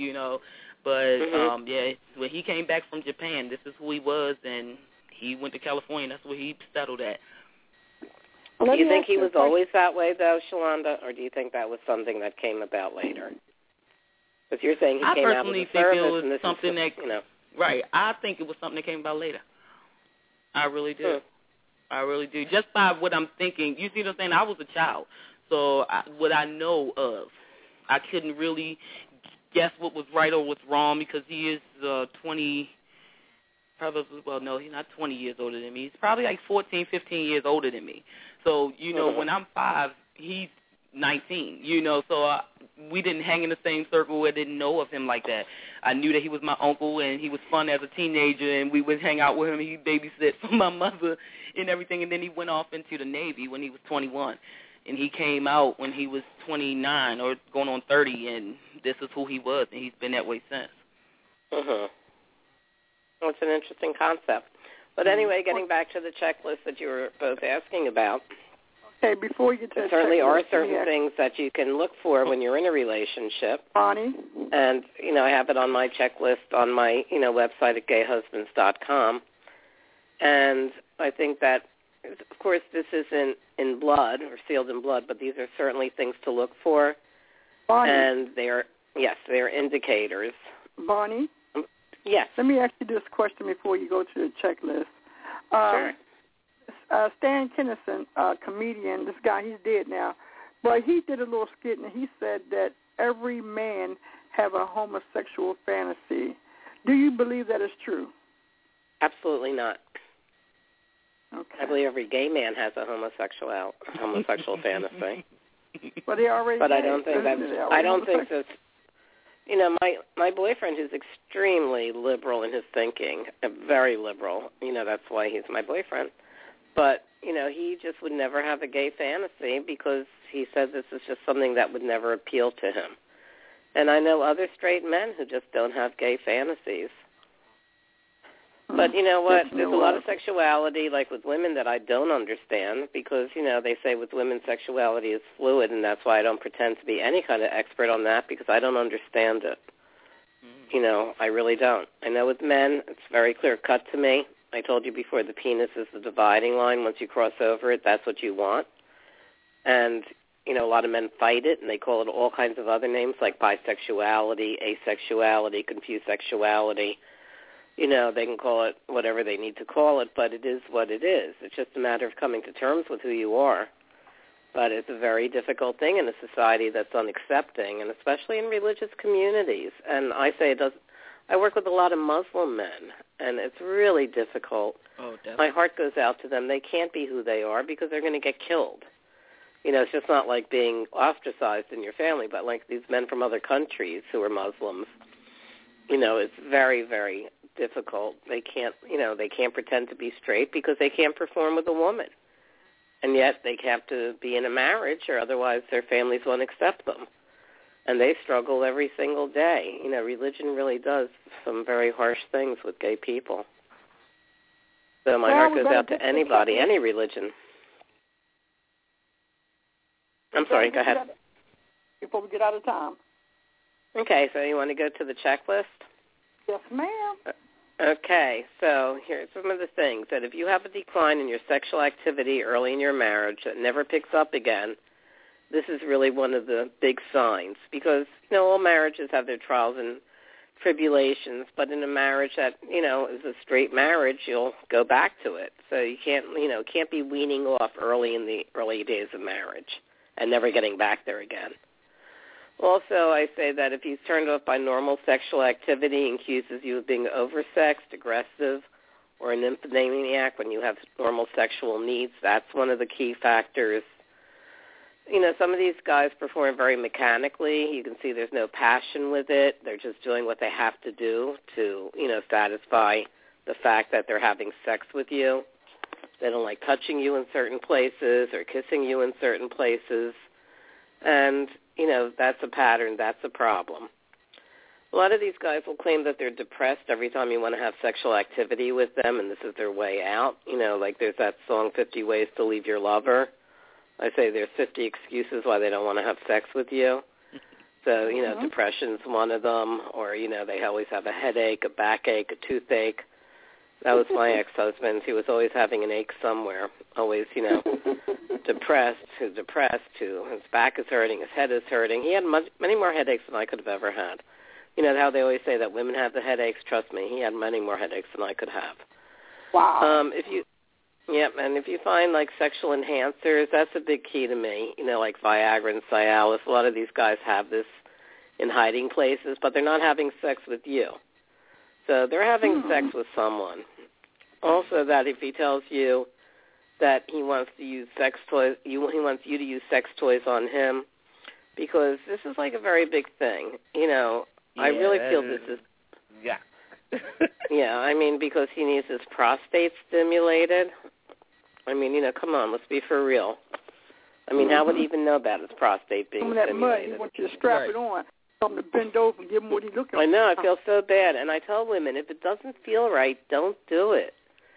But, when he came back from Japan, this is who he was, and he went to California. That's where he settled at. Do you think he was always that way, though, Shalonda, or do you think that was something that came about later? Because you're saying he came out with a service, and this something is, Right. I think it was something that came about later. I really do. I really do. Just by what I'm thinking. You see what I'm saying? I was a child. So what I know of, I couldn't really guess what was right or what's wrong because he is 20, probably, well, no, he's not 20 years older than me. He's probably like 14, 15 years older than me. So, when I'm 5, he's 19, so we didn't hang in the same circle. I didn't know of him like that. I knew that he was my uncle, and he was fun as a teenager, and we would hang out with him. He babysit for my mother and everything, and then he went off into the Navy when he was 21. And he came out when he was 29 or going on 30, and this is who he was, and he's been that way since. That's an interesting concept. But anyway, getting back to the checklist that you were both asking about. Okay, before you get to there certainly are certain things that you can look for when you're in a relationship. Bonnie? And, I have it on my checklist on my, website at gayhusbands.com. And I think that, of course, this isn't in blood or sealed in blood, but these are certainly things to look for. Bonnie? And they are indicators. Bonnie? Yes. Let me ask you this question before you go to the checklist. Sure. Stan Kinison, comedian, this guy, he's dead now, but he did a little skit, and he said that every man have a homosexual fantasy. Do you believe that is true? Absolutely not. Okay. I believe every gay man has a homosexual fantasy. But they already. But I don't think that's. I don't think that's. My boyfriend is extremely liberal in his thinking, very liberal. That's why he's my boyfriend. But he just would never have a gay fantasy because he says this is just something that would never appeal to him. And I know other straight men who just don't have gay fantasies. But you know what? There's a lot of sexuality, like with women, that I don't understand because, they say with women sexuality is fluid, and that's why I don't pretend to be any kind of expert on that because I don't understand it. I really don't. I know with men, it's very clear-cut to me. I told you before, the penis is the dividing line. Once you cross over it, that's what you want. And, a lot of men fight it, and they call it all kinds of other names like bisexuality, asexuality, confused sexuality. They can call it whatever they need to call it, but it is what it is. It's just a matter of coming to terms with who you are. But it's a very difficult thing in a society that's unaccepting, and especially in religious communities. And I say I work with a lot of Muslim men, and it's really difficult. Oh, definitely. My heart goes out to them. They can't be who they are because they're going to get killed. It's just not like being ostracized in your family, but like these men from other countries who are Muslims. It's very, very difficult. They can't pretend to be straight because they can't perform with a woman. And yet they have to be in a marriage or otherwise their families won't accept them. And they struggle every single day. Religion really does some very harsh things with gay people. So my heart goes out to anybody, any religion. I'm sorry, go ahead. Before we get out of time. Okay, so you want to go to the checklist? Yes, ma'am. Okay, so here's some of the things that if you have a decline in your sexual activity early in your marriage that never picks up again, this is really one of the big signs because, all marriages have their trials and tribulations, but in a marriage that, is a straight marriage, you'll go back to it. So you can't be weaning off early in the early days of marriage and never getting back there again. Also, I say that if he's turned off by normal sexual activity and accuses you of being oversexed, aggressive, or an nymphomaniac when you have normal sexual needs, that's one of the key factors. Some of these guys perform very mechanically. You can see there's no passion with it. They're just doing what they have to do to, satisfy the fact that they're having sex with you. They don't like touching you in certain places or kissing you in certain places. And, that's a pattern. That's a problem. A lot of these guys will claim that they're depressed every time you want to have sexual activity with them, and this is their way out. Like there's that song, 50 Ways to Leave Your Lover. I say there's 50 excuses why they don't want to have sex with you. So, depression's one of them, or, they always have a headache, a backache, a toothache. That was my ex-husband. He was always having an ache somewhere, always, depressed, his back is hurting, his head is hurting. He had many more headaches than I could have ever had. How they always say that women have the headaches. Trust me, he had many more headaches than I could have. Wow. And if you find, like, sexual enhancers, that's a big key to me, like Viagra and Cialis. A lot of these guys have this in hiding places, but they're not having sex with you. So they're having sex with someone. Also, that if he tells you that he wants to use sex toys, he wants you to use sex toys on him, because this is like a very big thing. I really feel this is... Yeah. Because he needs his prostate stimulated. Come on, let's be for real. How would he even know about his prostate being stimulated? Some of that mud, he wants you to strap it on. Something to bend over and give him what he's looking for. I know, I feel so bad. And I tell women, if it doesn't feel right, don't do it.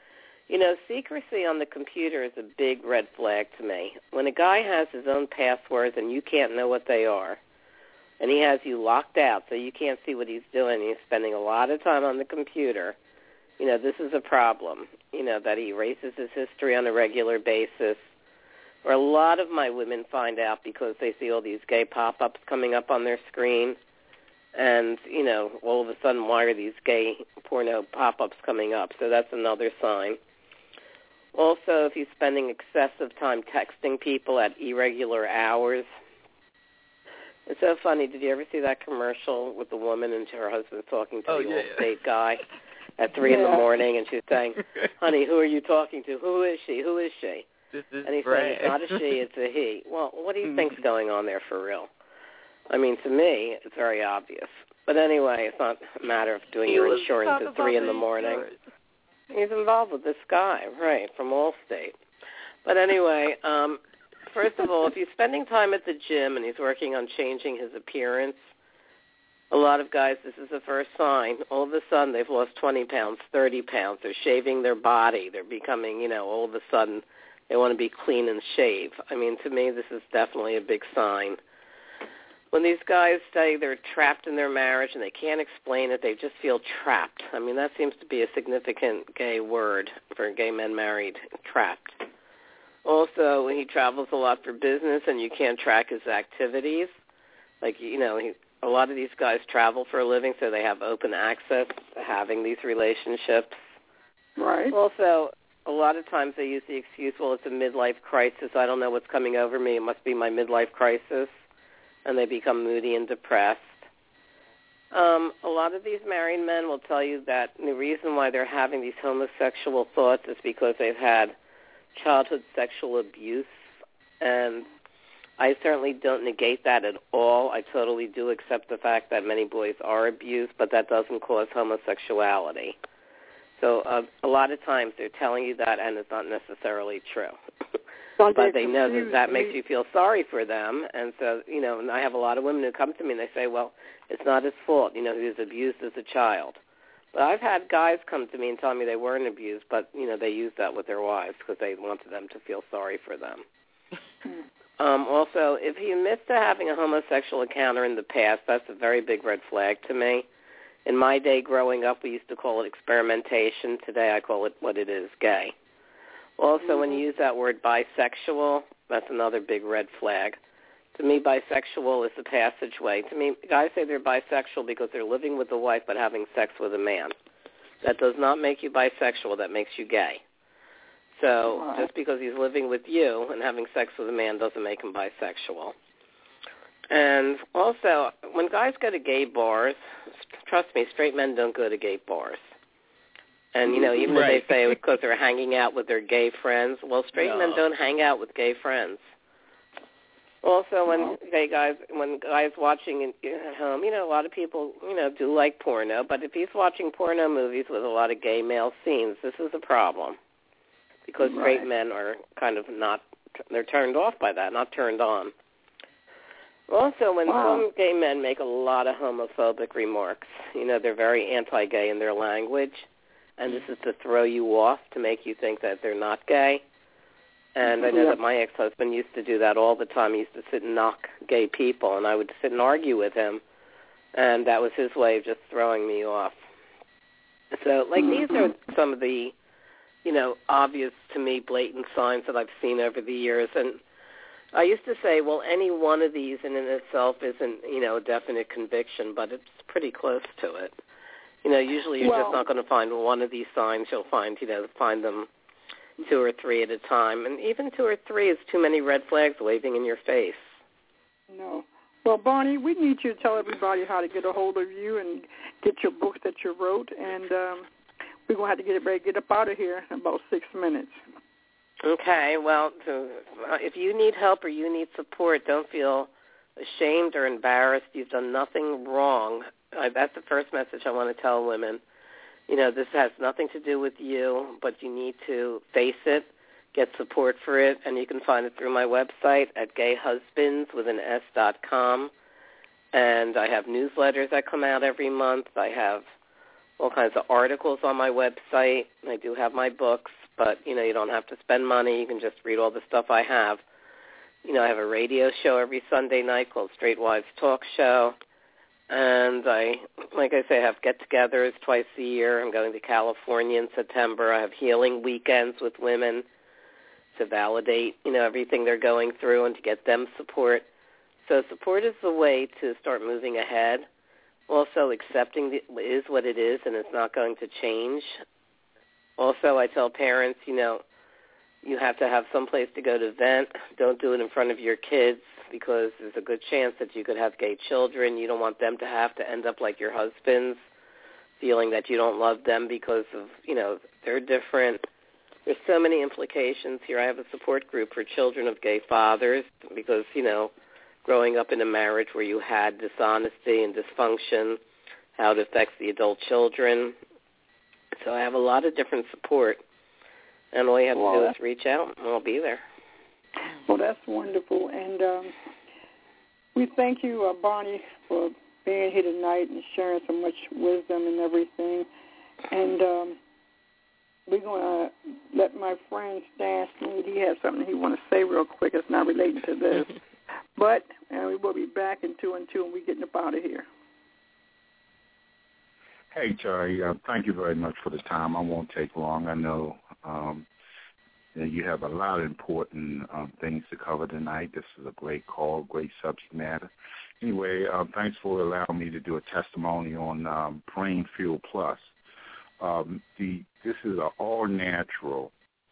Secrecy on the computer is a big red flag to me. When a guy has his own passwords and you can't know what they are, and he has you locked out so you can't see what he's doing, he's spending a lot of time on the computer, this is a problem, that he erases his history on a regular basis. Or a lot of my women find out because they see all these gay pop-ups coming up on their screen. And, all of a sudden, why are these gay porno pop-ups coming up? So that's another sign. Also, if he's spending excessive time texting people at irregular hours. It's so funny. Did you ever see that commercial with the woman and her husband talking to the Allstate guy at 3 in the morning? And she's saying, honey, who are you talking to? Who is she? Who is she? And he's saying, it's not a she, it's a he. Well, what do you think's going on there for real? To me, it's very obvious. But anyway, it's not a matter of doing your insurance at 3 in the morning. He's involved with this guy, right, from Allstate. But anyway, first of all, if he's spending time at the gym and he's working on changing his appearance, a lot of guys, this is the first sign. All of a sudden, they've lost 20 pounds, 30 pounds. They're shaving their body. They're becoming, all of a sudden, they want to be clean and shave. To me, this is definitely a big sign. When these guys say they're trapped in their marriage and they can't explain it, they just feel trapped. That seems to be a significant gay word for gay men married, trapped. Also, he travels a lot for business and you can't track his activities. A lot of these guys travel for a living, so they have open access to having these relationships. Right. Also, a lot of times they use the excuse, well, it's a midlife crisis. I don't know what's coming over me. It must be my midlife crisis. And they become moody and depressed. A lot of these married men will tell you that the reason why they're having these homosexual thoughts is because they've had childhood sexual abuse. And I certainly don't negate that at all. I totally do accept the fact that many boys are abused, but that doesn't cause homosexuality. So a lot of times they're telling you that, and it's not necessarily true. But they know that makes you feel sorry for them. And so, and I have a lot of women who come to me and they say, well, it's not his fault. He was abused as a child. But I've had guys come to me and tell me they weren't abused, but, they used that with their wives because they wanted them to feel sorry for them. Also, if you admit to having a homosexual encounter in the past, that's a very big red flag to me. In my day growing up, we used to call it experimentation. Today I call it what it is, gay. Also, when you use that word bisexual, that's another big red flag. To me, bisexual is the passageway. To me, guys say they're bisexual because they're living with a wife but having sex with a man. That does not make you bisexual. That makes you gay. So just because he's living with you and having sex with a man doesn't make him bisexual. And also, when guys go to gay bars, trust me, straight men don't go to gay bars. And, even if they say it's because they're hanging out with their gay friends, well, straight men don't hang out with gay friends. Also, when guys watching at home, a lot of people, do like porno, but if he's watching porno movies with a lot of gay male scenes, this is a problem. Because straight men are kind of they're turned off by that, not turned on. Also, when some gay men make a lot of homophobic remarks, they're very anti-gay in their language, and this is to throw you off, to make you think that they're not gay. And I know that my ex-husband used to do that all the time. He used to sit and knock gay people, and I would sit and argue with him, and that was his way of just throwing me off. So, these are some of the, obvious to me, blatant signs that I've seen over the years. And I used to say, well, any one of these in itself isn't, a definite conviction, but it's pretty close to it. Usually you're just not going to find one of these signs. You'll find, find them 2 or 3 at a time. And even 2 or 3 is too many red flags waving in your face. No. Well, Bonnie, we need you to tell everybody how to get a hold of you and get your book that you wrote. And we're going to have to get up out of here in about 6 minutes. Okay. Well, if you need help or you need support, don't feel ashamed or embarrassed. You've done nothing wrong. That's the first message I want to tell women. This has nothing to do with you, but you need to face it, get support for it, and you can find it through my website at gayhusbands.com. And I have newsletters that come out every month. I have all kinds of articles on my website. I do have my books, but, you don't have to spend money. You can just read all the stuff I have. I have a radio show every Sunday night called Straight Wives Talk Show. And I have get-togethers twice a year. I'm going to California in September. I have healing weekends with women to validate, everything they're going through and to get them support. So support is the way to start moving ahead. Also, accepting is what it is, and it's not going to change. Also, I tell parents, you have to have some place to go to vent. Don't do it in front of your kids, because there's a good chance that you could have gay children. You don't want them to have to end up like your husbands, feeling that you don't love them because of, they're different. There's so many implications here. I have a support group for children of gay fathers because, growing up in a marriage where you had dishonesty and dysfunction, how it affects the adult children. So I have a lot of different support. And all you have to do is reach out, and I'll be there. Well, that's wonderful. And we thank you, Bonnie, for being here tonight and sharing so much wisdom and everything. And we're going to let my friend Stan Sneed, he has something he want to say real quick. It's not related to this. But we will be back in 2 and 2, and we're getting up out of here. Hey, Terry, thank you very much for the time. I won't take long. I know you have a lot of important things to cover tonight. This is a great call, great subject matter. Anyway, thanks for allowing me to do a testimony on Brain Fuel Plus. This is an all-natural,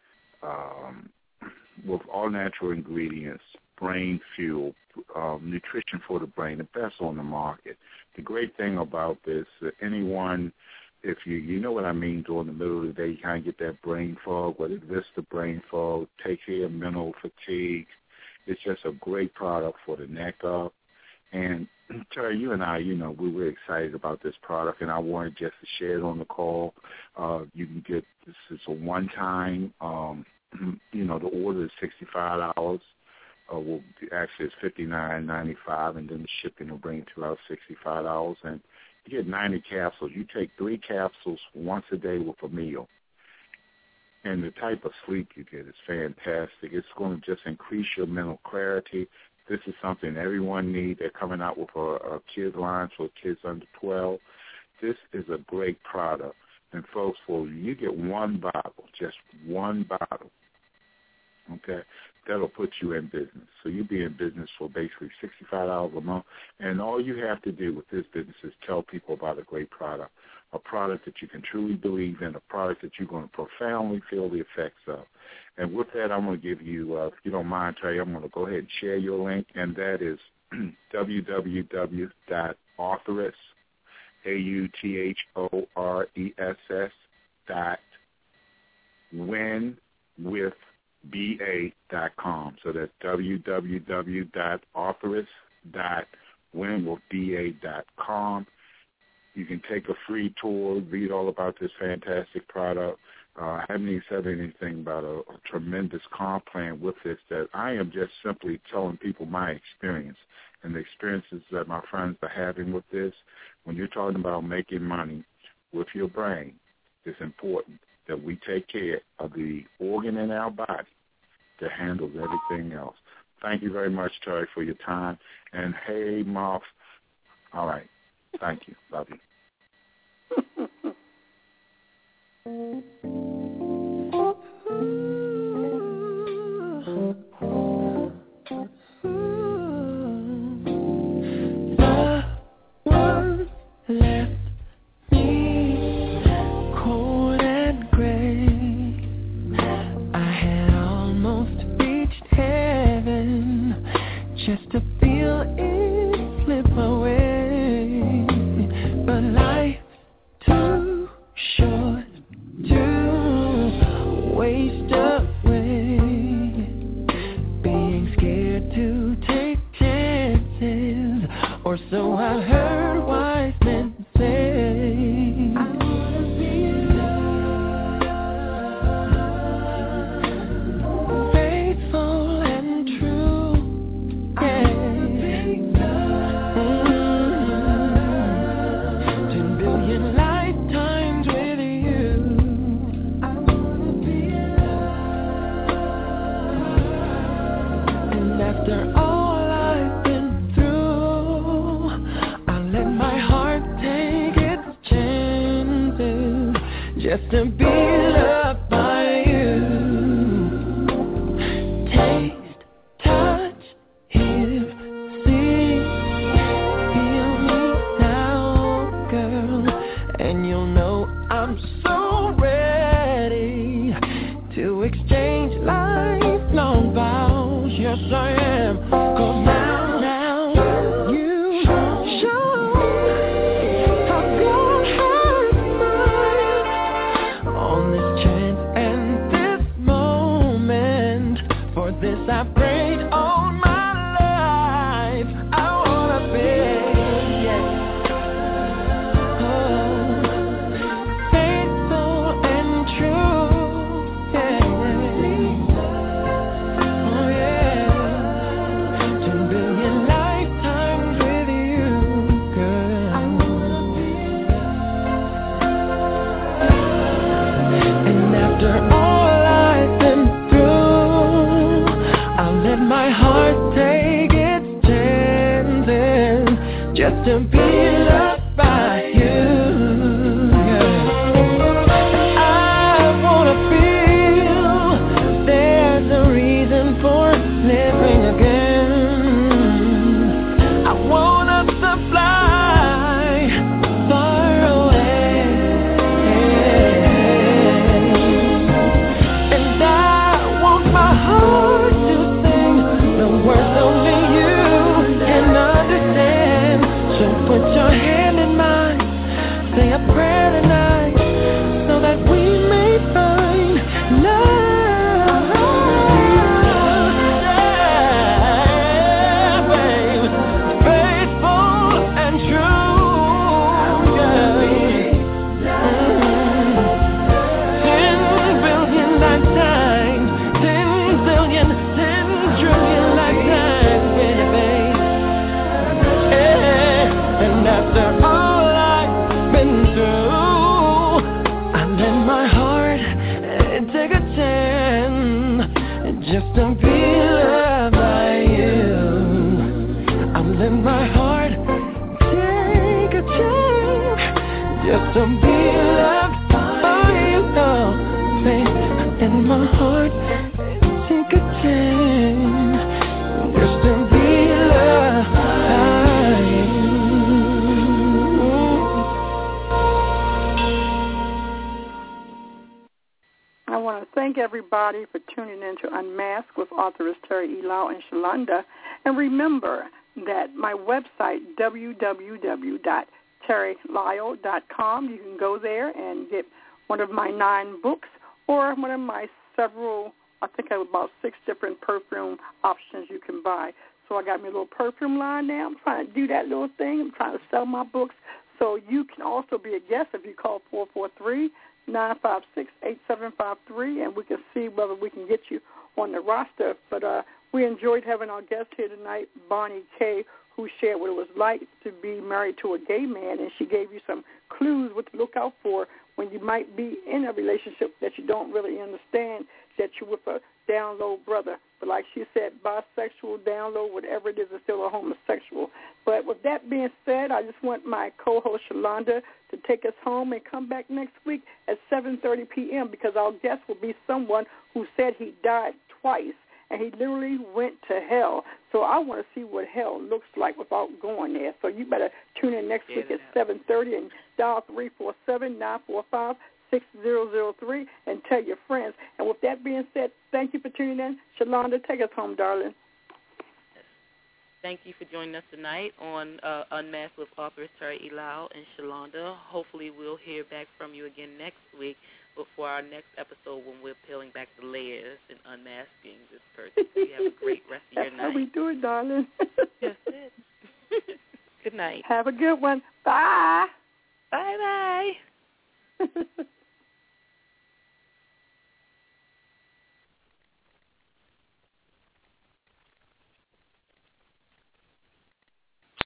with all-natural ingredients, brain fuel, nutrition for the brain, the best on the market. The great thing about this, anyone, if you know what I mean, during the middle of the day, you kind of get that brain fog, whether it's the brain fog, take care of mental fatigue. It's just a great product for the neck up. And Terry, you and I, we were excited about this product, and I wanted just to share it on the call. You can get this is a one-time. The order is $65. Actually, it's $59.95, and then the shipping will bring it to about $65. And you get 90 capsules. You take 3 capsules once a day with a meal. And the type of sleep you get is fantastic. It's going to just increase your mental clarity. This is something everyone needs. They're coming out with a kids line for kids under 12. This is a great product. And, folks, you get one bottle, just one bottle, okay, that'll put you in business. So you'll be in business for basically $65 a month. And all you have to do with this business is tell people about a great product, a product that you can truly believe in, a product that you're going to profoundly feel the effects of. And with that, I'm going to give you, if you don't mind, Terry, I'm going to go ahead and share your link, and that is www.authoress, AUTHORESS.winwithba.com. So that's www.authoress.winwithba.com. You can take a free tour, read all about this fantastic product. I haven't even said anything about a tremendous comp plan with this, that I am just simply telling people my experience and the experiences that my friends are having with this. When you're talking about making money with your brain, it's important that we take care of the organ in our body that handles everything else. Thank you very much, Terry, for your time. And hey, Moth, all right. Thank you. Love you. Left me cold and gray. I had almost reached heaven just to feel it slip away. But life too short to waste away. Being scared to take chances, or so I heard wise men say. I wanna be loved, faithful and true. I wanna be loved, 10 billion lifetimes with you. I wanna be loved, and after all I've been through, I let my heart take its chances just to be loved by you. Taste, touch, hear, see, feel me now, girl, and you'll know I'm so ready to exchange lifelong vows. Yes, I am. 'Cause now you show how God has mine on this chance and this moment. For this I prayed all my life. I wanna be, faithful and true. Oh yeah. 10 billion lifetimes with you, girl. And after all I've been through, I'll let my heart take its chances just to be loved by you. I wanna feel there's a reason for living again. I want us to fly far away, and I want my heart to sing the words only you can understand. So put your just to be loved by you. I'll let my heart take a chance, just to be loved by you. Babe, and my heart take a chance, just to be loved by you. I want to thank everybody for tuning in to Unmasked with authoress Terry E. Lau and Shalonda. And remember that my website, www.terrylyle.com, you can go there and get one of my 9 books or one of my several, I think I have about 6 different perfume options you can buy. So I got me a little perfume line now. I'm trying to do that little thing. I'm trying to sell my books. So you can also be a guest if you call 443-956-8753, and we can see whether we can get you on the roster. But we enjoyed having our guest here tonight, Bonnie K., who shared what it was like to be married to a gay man, and she gave you some clues what to look out for when you might be in a relationship that you don't really understand, that you're with a down low brother. But like she said, bisexual, down low, whatever it is still a homosexual. But with that being said, I just want my co-host Shalonda to take us home and come back next week at 7:30 p.m. because our guest will be someone who said he died twice and he literally went to hell. So I want to see what hell looks like without going there. So you better tune in next week at 7:30 and dial 347-945-6003 and tell your friends. And with that being said, thank you for tuning in. Shalonda, take us home, darling. Thank you for joining us tonight on Unmasked with authors Terry E. Lau and Shalonda. Hopefully we'll hear back from you again next week before our next episode when we're peeling back the layers and unmasking this person. So you have a great rest of your night. That's how we do it, darling. That's it. Good night. Have a good one. Bye. Bye-bye.